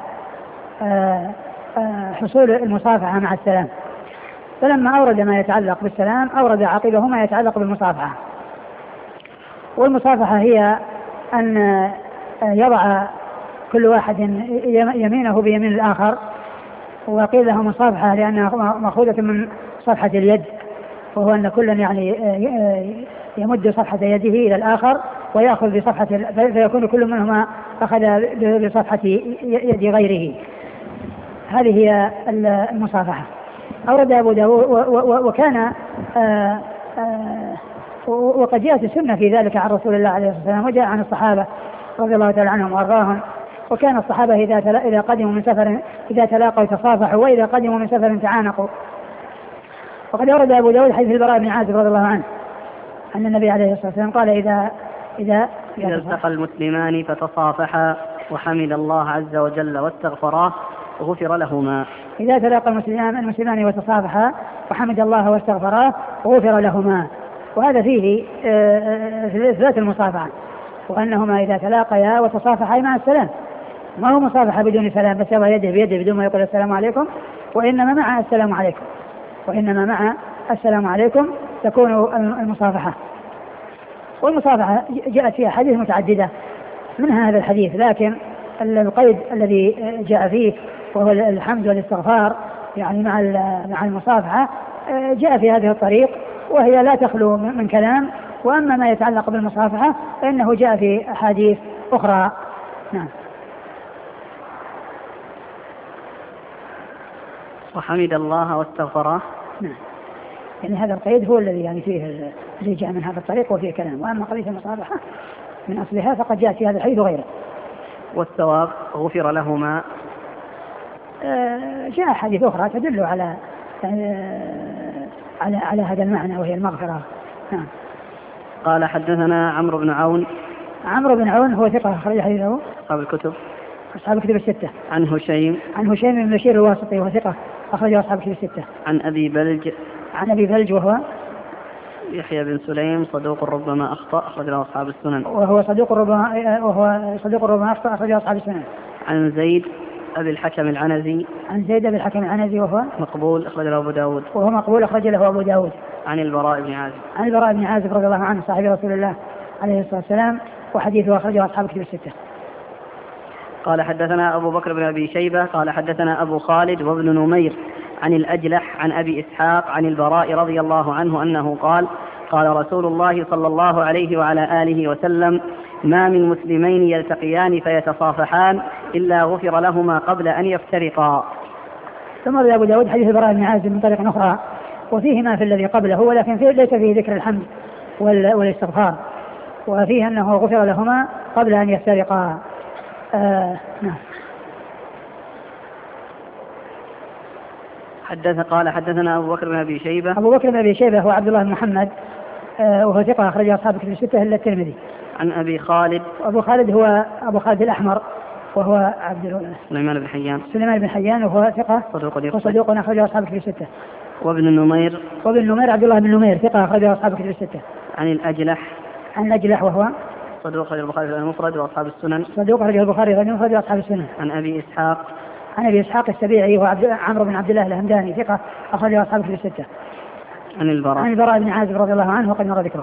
حصول المصافحة مع السلام. فلما أورد ما يتعلق بالسلام أورد عقبه ما يتعلق بالمصافحة. والمصافحة هي أن يضع كل واحد يمينه بيمين الآخر، وقيل له مصافحة لأنها مأخوذة من صفحة اليد، وهو أن كل يعني يمد صفحة يده إلى الآخر ويأخذ بصفحة، فيكون كل منهما أخذ بصفحة يد غيره. هذه هي المصافحة. أورد أبو داود وكان آآ آآ وقد جاءت السنة في ذلك عن رسول الله عليه الصلاة والسلام، وجاء عن الصحابة رضي الله تعالى عنهم وأرضاهم. وكان الصحابة إذا إذا قدموا من سفر إذا تلاقوا تصافحوا، وإذا قدموا من سفر تعانقوا. وقد أورد أبو داود حديث البراء بن عازب رضي الله عنه أن النبي عليه الصلاة والسلام قال: إذا إذا إذا التقى المسلمان فتصافحا وحمد الله عز وجل واستغفراه غفر لهما. إذا تلاقى المسلمان المسلمان وتصافحا وحمد الله واستغفراه غفر لهما. وهذا فيه في إثبات المصافحة، وأنهما إذا تلاقيا وتصافحا مع السلام، ما هو مصافحة بدون سلام بس يضع يده بيده بدون ما يقول السلام عليكم، وإنما مع السلام عليكم وإنما مع السلام عليكم تكون المصافحة. والمصافحة جاءت فيها حديث متعددة، منها هذا الحديث، لكن القيد الذي جاء فيه وهو الحمد والاستغفار يعني مع مع المصافحة جاء في هذه الطريق، وهي لا تخلو من كلام. وأما ما يتعلق بالمصافحة فإنه جاء في أحاديث أخرى. نعم. وحمد الله واستغفره. نعم. يعني هذا القيد هو الذي يعني فيه اللي جاء من هذا الطريق وفيه كلام. وأما قضية المصافحة من أصلها فقد جاء في هذا الحديث وغيره. والثواب غفر لهما. آه جاء حديث أخرى تدل على آه على على هذا المعنى وهي المغفرة. نعم. قال حدثنا عمرو بن عون. عمرو بن عون هو ثقة أخرج حديثه أصحاب الكتب أصحاب الكتب الستة. عن هشيم عن هشيم بن بشير الواسطي وهو ثقة أخرجه أصحاب الكتب الستة. عن أبي بلج عن أبي بلج وهو يحيى بن سليم صدوق ربما أخطأ أخرجه أصحاب السنن. وهو صدوق ربما وهو صدوق ربما أخطأ أخرجه أصحاب السنن. عن زيد أبي الحكم العنزي عن زيد أبي الحكم العنزي وهو مقبول أخرج له أبو داود وهو مقبول أخرج له أبو داود عن البراء بن عازب عن البراء بن عازب رضي الله عنه صاحب رسول الله عليه الصلاة والسلام وحديثه أخرجه أصحاب كتب الستة. قال حدثنا أبو بكر بن أبي شيبة قال حدثنا أبو خالد وابن نمير عن الأجلح عن أبي إسحاق عن البراء رضي الله عنه أنه قال قال رسول الله صلى الله عليه وعلى آله وسلم ما من مسلمين يلتقيان فيتصافحان إلا غفر لهما قبل أن يفترقا. ثم روى أبو داود حديث البراء بن عازب من طريق أخرى وفيه ما في الذي قبله ولكن فيه ليس فيه ذكر الحمد والاستغفار وفيه أنه غفر لهما قبل أن يفترقا. آه نعم. حدث قال حدثنا أبو بكر بن أبي شيبة أبو بكر بن أبي شيبة هو عبد الله بن محمد آه وهو ثقة أخرج أصحاب كتب الستة إلا الترمذي. عن أبي خالد أبو خالد هو أبو خالد الأحمر وهو عبد سليمان بن حيان سليمان بن حيان وهو ثقة وصدوق أخرج أصحاب كتب الستة. وابن النمير وابن النمير عبد الله بن النمير ثقة أخرج أصحاب كتب الستة. عن الأجلح عن الأجلح وهو صدوق أخرج البخاري في المفرد وأصحاب السنن صدوق أخرج البخاري في المفرد وأصحاب السنن. عن أبي إسحاق عن أبي إسحاق السبيعي وعبد عمرو بن عبد الله الهمداني ثقة أخرج أصحاب كتب الستة. عن البراء عن البراء بن عازب رضي الله عنه وقد مر ذكره.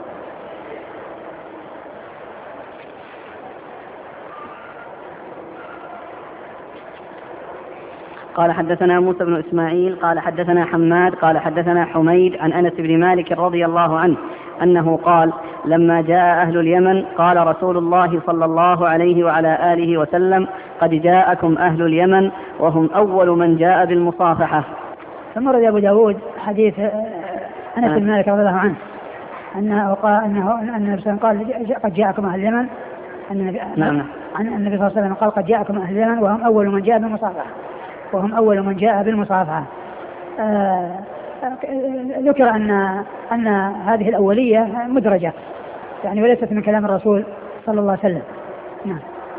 قال حدثنا موسى بن إسماعيل قال حدثنا حماد قال حدثنا حميد عن أنس بن مالك رضي الله عنه أنه قال لما جاء أهل اليمن قال رسول الله صلى الله عليه وعلى آله وسلم قد جاءكم أهل اليمن وهم أول من جاء بالمصافحة. ثم روى أبو داود حديث أنس بن مالك رضي الله عنه أنه قال أنه أن النبي قال قد جاءكم أهل اليمن أن نعم. عن النبي صلى الله عليه وسلم قال قد جاءكم أهل اليمن وهم أول من جاء بالمصافحة وهم أول من جاء بالمصافحة. آه ذكر أن أن هذه الأولية مدرجة يعني وليست من كلام الرسول صلى الله عليه وسلم. نعم.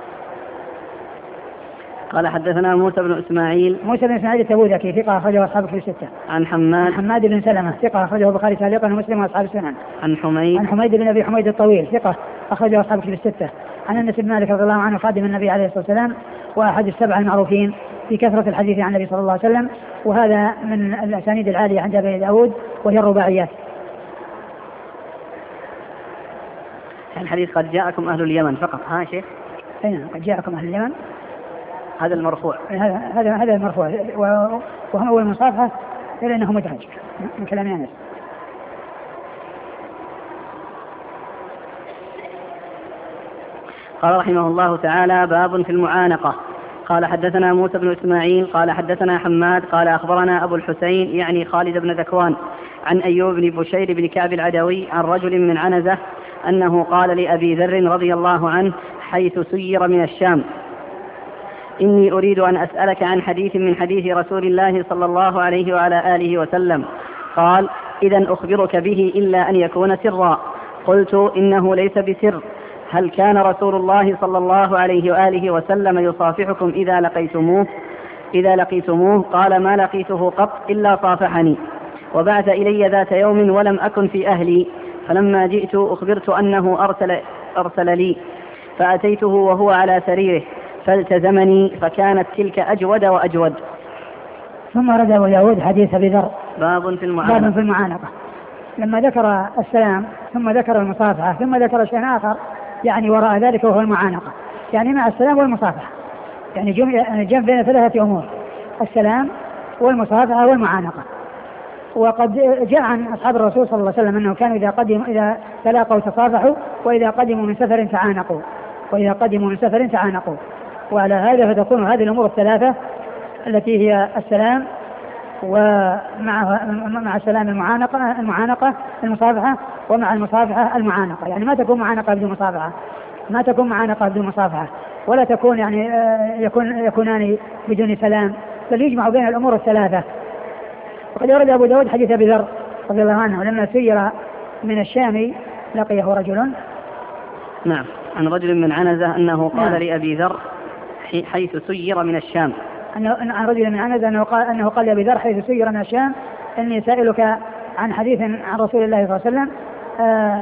قال حدثنا موسى بن إسماعيل موسى بن إسماعيل التبوذكي ثقة أخرجه أصحاب الكتب الستة. عن حماد حماد بن سلمة ثقة أخرجه البخاري تعليقا ومسلم وأصحاب السنن. عن حميد عن حميد بن أبي حميد الطويل ثقة أخرجه أصحاب الكتب الستة. عن أنس بن مالك رضي الله عنه خادم النبي عليه الصلاة والسلام وأحد السبعة المعروفين في كثرة الحديث عن النبي صلى الله عليه وسلم وهذا من الأسانيد العالية عند أبي داود وهي الرباعيات. الحديث قد جاءكم أهل اليمن فقط ها شيخ؟ أين قد جاءكم أهل اليمن هذا المرفوع هذا هذا هذا المرفوع وهم أول مصافحة إلا أنه مدرج من كلام أنس. قال رحمه الله تعالى باب في المعانقة. قال حدثنا موسى بن إسماعيل قال حدثنا حماد قال أخبرنا أبو الحسين يعني خالد بن ذكوان عن أيوب بن بشير بن كعب العدوي عن رجل من عنزة أنه قال لأبي ذر رضي الله عنه حيث سير من الشام إني أريد أن أسألك عن حديث من حديث رسول الله صلى الله عليه وعلى آله وسلم. قال إذن أخبرك به إلا أن يكون سرا. قلت إنه ليس بسر. هل كان رسول الله صلى الله عليه وآله وسلم يصافحكم إذا لقيتموه إذا لقيتموه قال ما لقيته قط إلا صافحني وبعث إلي ذات يوم ولم أكن في أهلي فلما جئت أخبرت أنه أرسل, أرسل لي فأتيته وهو على سريره فالتزمني فكانت تلك أجود وأجود. ثم رد أبو داود حديث أبي ذر باب في المعانقة. باب في المعانقة لما ذكر السلام ثم ذكر المصافحة ثم ذكر شيء آخر يعني وراء ذلك وهو المعانقة يعني مع السلام والمصافحة يعني جمع بين ثلاثة أمور السلام والمصافحة والمعانقة. وقد جاء عن أصحاب الرسول صلى الله عليه وسلم أنه كانوا إذا قدموا إذا تلاقوا تصافحوا وإذا قدموا من سفر تعانقوا وإذا قدموا من سفر تعانقوا. وعلى هذا فتكون هذه الأمور الثلاثة التي هي السلام ومع مع السلام المعانقة المعانقة المصافحة ومع المصافحة المعانقة يعني ما تكون معانقة بدون مصافحة ما تكون معانقة بدون مصافحة ولا تكون يعني يكون يكونان بدون سلام بل يجمع بين الأمور الثلاثة. وقد ورد أبو داود حديث أبي ذر رضي الله عنه لما سير من الشام لقيه رجل نعم عن رجل من عنزة أنه قال نعم. لأبي ذر حيث سير من الشام أنه عن رجل من عنزة أنه قال أنه قال لأبي ذر حيث سير من الشام إني سائلك عن حديث عن رسول الله صلى الله عليه وسلم آه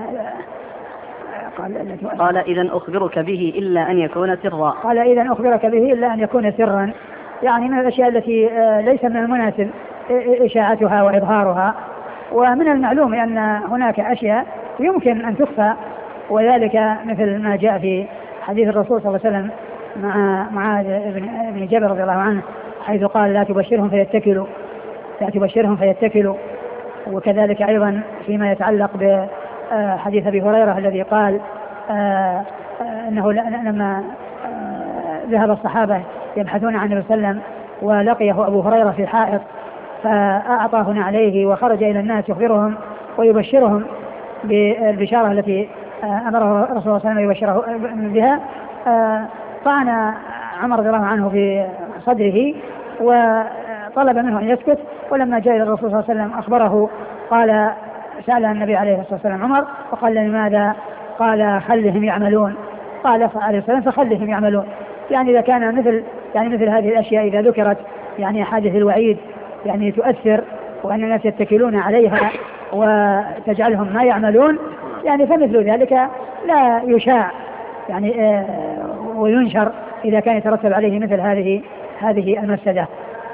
قال, قال إذن أخبرك به إلا أن يكون سرا. قال إذن أخبرك به إلا أن يكون سرا يعني من الأشياء التي ليس من المناسب إشاعتها وإظهارها. ومن المعلوم أن هناك أشياء يمكن أن تخفى، وذلك مثل ما جاء في حديث الرسول صلى الله عليه وسلم مع معاذ بن جبل رضي الله عنه، حيث قال لا تبشرهم فيتكلوا لا تبشرهم فيتكلوا. وكذلك أيضا فيما يتعلق بحديث أبي هريرة الذي قال أنه لما ذهب الصحابة يبحثون عن النبي صلى الله عليه وسلم ولقيه أبو هريرة في حائط فأعطاه عليه وخرج إلى الناس يخبرهم ويبشرهم بالبشارة التي أمره رسول الله صلى الله عليه وسلم يبشره بها. طعن عمر رضي الله عنه في صدره وطلب منه أن يسكت، ولما جاء إلى الرسول صلى الله عليه وسلم أخبره قال سأل النبي عليه الصلاة والسلام عمر وقال لماذا؟ قال خلهم يعملون. قال عليه الصلاة والسلام فخلهم يعملون. يعني إذا كان مثل يعني مثل هذه الأشياء إذا ذكرت يعني حادث الوعيد يعني تؤثر وأن الناس يتكلون عليها وتجعلهم ما يعملون، يعني فمثل ذلك لا يشاع يعني آه وينشر إذا كان يترتب عليه مثل هذه هذه المفسدة.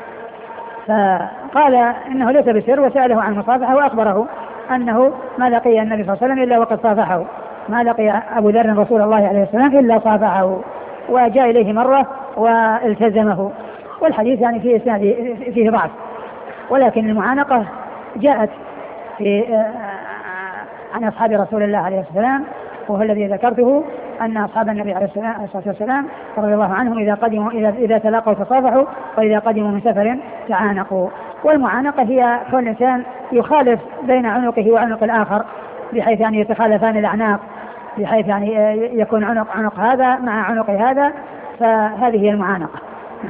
فقال إنه ليس بسر، وسأله عن المصافحة وأخبره أنه ما لقي النبي صلى الله عليه وسلم إلا وقد صافحه، ما لقي أبو ذر رسول الله عليه السلام إلا صافحه، وجاء إليه مرة والتزمه. والحديث يعني فيه فيه ضعف، ولكن المعانقة جاءت في عن أصحاب رسول الله عليه السلام، وهو الذي ذكرته أن أصحاب النبي عليه الصلاة والسلام رضي الله عنهم إذا قدموا إذا إذا تلاقوا تصافحوا، وإذا قدموا من سفر تعانقوا. والمعانقة هي كل إنسان يخالف بين عنقه وعنق الآخر، بحيث يعني يتخالفان الأعناق، بحيث يعني يكون عنق عنق هذا مع عنق هذا، فهذه هي المعانقة.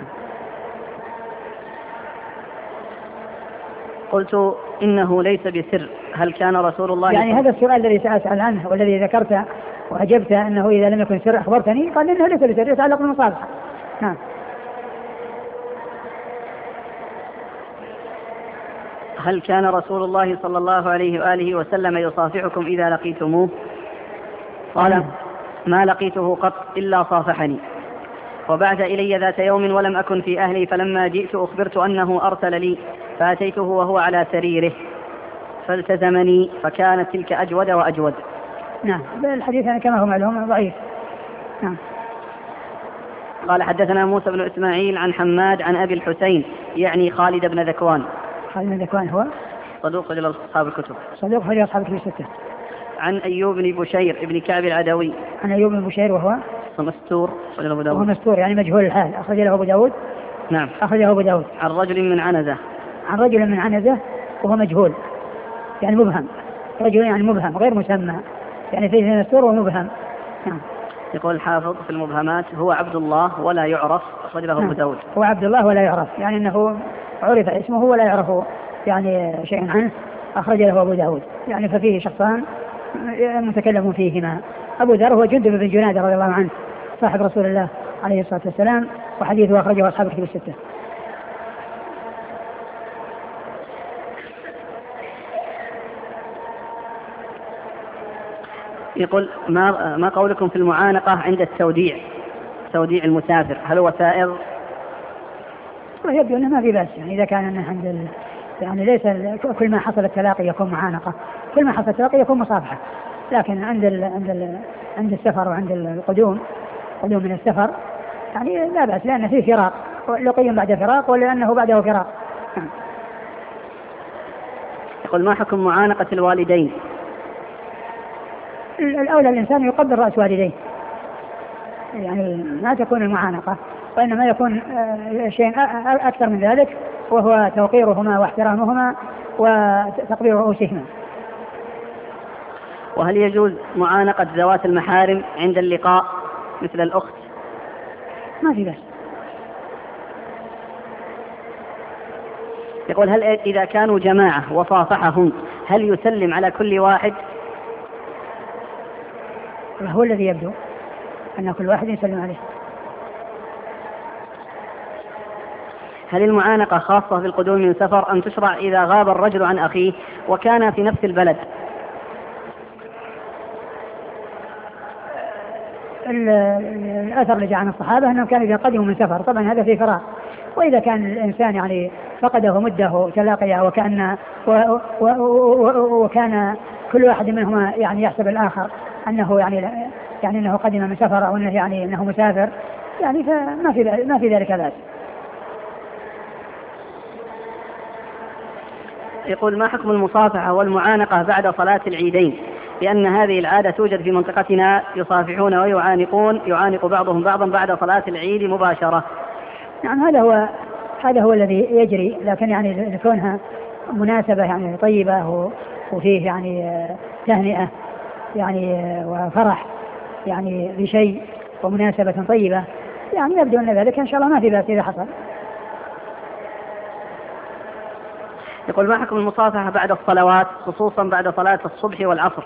قلت إنه ليس بسر، هل كان رسول الله يعني هذا السؤال الذي سأسأل عنه والذي ذكرت وأجبت أنه إذا لم يكن سر أخبرتني، قال إنه ليس بسر يتعلق بالمصافحة. نعم. هل كان رسول الله صلى الله عليه وآله وسلم يصافحكم إذا لقيتموه؟ قال ما لقيته قط إلا صافحني، وبعث إلي ذات يوم ولم أكن في أهلي، فلما جئت أخبرت أنه أرسل لي فأتيته وهو على سريره فالتزمني، فكانت تلك أجود وأجود. نعم. الحديث يعني كما هو معلوم ضعيف. نعم. قال حدثنا موسى بن إسماعيل عن حماد عن أبي الحسين يعني خالد بن ذكوان. خالد بن ذكوان هو صدوق رجل أصحاب الكتب. صدوق رجل أصحاب الكتب الستة. عن أيوب بن بشير ابن كعب العدوي. عن أيوب بن بشير وهو مستور رجل أبو داود. وهو مستور يعني مجهول الحال، أخرج له أبو داود. نعم. أخرجه أبو داود. عن رجل من عنزة. عن رجل من عنزة وهو مجهول يعني مبهم، رجل يعني مبهم غير مسمى، يعني فيه مستور ومبهم. نعم. يقول الحافظ في المبهمات هو عبد الله ولا يعرف، أخرج له أبو داود. هو عبد الله ولا يعرف، يعني أنه عرف اسمه ولا يعرف يعني شيء عنه، أخرج له أبو داود. يعني ففيه شخصان متكلم فيهما. أبو ذر هو جندب بن جنادة رضي الله عنه صاحب رسول الله عليه الصلاة والسلام، وحديثه أخرجه أصحاب الكتب الستة. يقول ما ما قولكم في المعانقة عند التوديع، توديع المسافر، هل هو سائر؟ يبدو أنه ما في بأس، يعني إذا كان عند ال... يعني ليس كل ما حصل التلاقي يكون معانقة، كل ما حصل التلاقي يكون مصافحة، لكن عند ال... عند ال... عند السفر وعند القدوم، قدوم من السفر يعني لا بأس، لأن فيه فراق، لقي بعد فراق ولأنه بعده فراق. يقول ما حكم معانقة الوالدين؟ الأولى الإنسان يقبل رأس والديه، يعني ما تكون المعانقة، وإنما يكون شيء أكثر من ذلك، وهو توقيرهما واحترامهما وتقبيل رؤوسهما. وهل يجوز معانقة ذوات المحارم عند اللقاء مثل الأخت؟ ما في بس. يقول هل إذا كانوا جماعة وصافحهم هل يسلم على كل واحد؟ هو الذي يبدو أن كل واحد يسلم عليه. هل المعانقة خاصة في القدوم من سفر أم تشرع إذا غاب الرجل عن أخيه وكان في نفس البلد؟ الأثر اللي جاء عن الصحابة أنهم كانوا إذا قدموا من سفر، طبعا هذا في فراغ، وإذا كان الإنسان يعني فقده مده تلاقيه وكأن وكان كل واحد منهما يعني يحسب الآخر أنه يعني يعني أنه قدم من سفر أو أنه يعني أنه مسافر، يعني فما في ما في ذلك بأس. يقول: ما حكم المصافحة والمعانقة بعد صلاة العيدين؟ لأن هذه العادة توجد في منطقتنا، يصافحون ويعانقون، يعانق بعضهم بعضا بعد صلاة العيد مباشرة. نعم هذا هو هذا هو الذي يجري، لكن يعني لكونها مناسبة يعني طيبة وفيه يعني تهنئة يعني وفرح يعني بشيء ومناسبة طيبة، يعني يبدو أن ذلك إن شاء الله ما في بأس إذا حصل. يقول: ما حكم المصافحة بعد الصلوات خصوصا بعد صلاة الصبح والعصر؟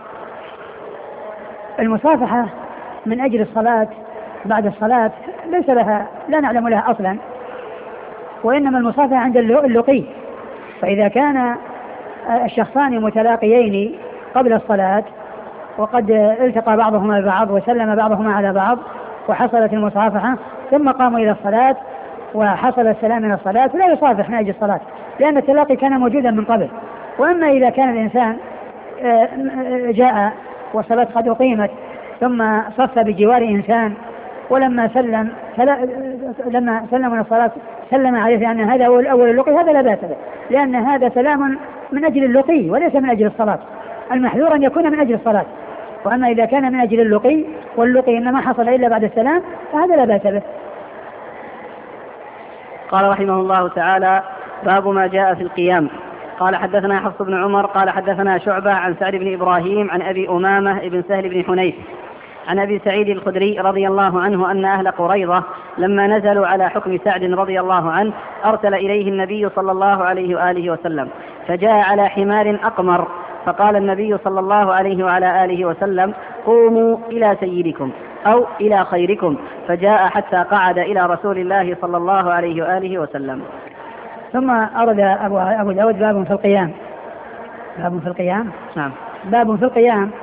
المصافحة من أجل الصلاة بعد الصلاة ليس لها، لا نعلم لها أصلا، وإنما المصافحة عند اللقي، فإذا كان الشخصان متلاقيين قبل الصلاة وقد التقى بعضهما ببعض وسلم بعضهما على بعض وحصلت المصافحة ثم قاموا إلى الصلاة وحصل السلام من الصلاة، لا يصافح من أجل الصلاة لأن التلاقي كان موجودا من قبل. وأما إذا كان الإنسان جاء والصلاة قد أقيمت ثم صف بجوار إنسان ولما سلم لما سلم من الصلاة سلم عليه لأن هذا هو الأول اللقي، هذا لا بأس به، لأن هذا سلام من أجل اللقي وليس من أجل الصلاة، المحذور أن يكون من أجل الصلاة. وأما إذا كان من أجل اللقي واللقي إنما حصل إلا بعد السلام فهذا لا بأس به. قال رحمه الله تعالى: باب ما جاء في القيام. قال: حدثنا حفص بن عمر قال حدثنا شعبة عن سعد بن إبراهيم عن أبي أمامة بن سهل بن حنيف عن أبي سعيد الخدري رضي الله عنه أن أهل قريظة لما نزلوا على حكم سعد رضي الله عنه أرسل إليه النبي صلى الله عليه وآله وسلم، فجاء على حمار أقمر، فقال النبي صلى الله عليه وعلى آله وسلم: قوموا إلى سيدكم أو إلى خيركم، فجاء حتى قعد إلى رسول الله صلى الله عليه وآله وسلم. ثم أرد أبو, أبو داود باب في القيام. باب في القيام نعم. باب في القيام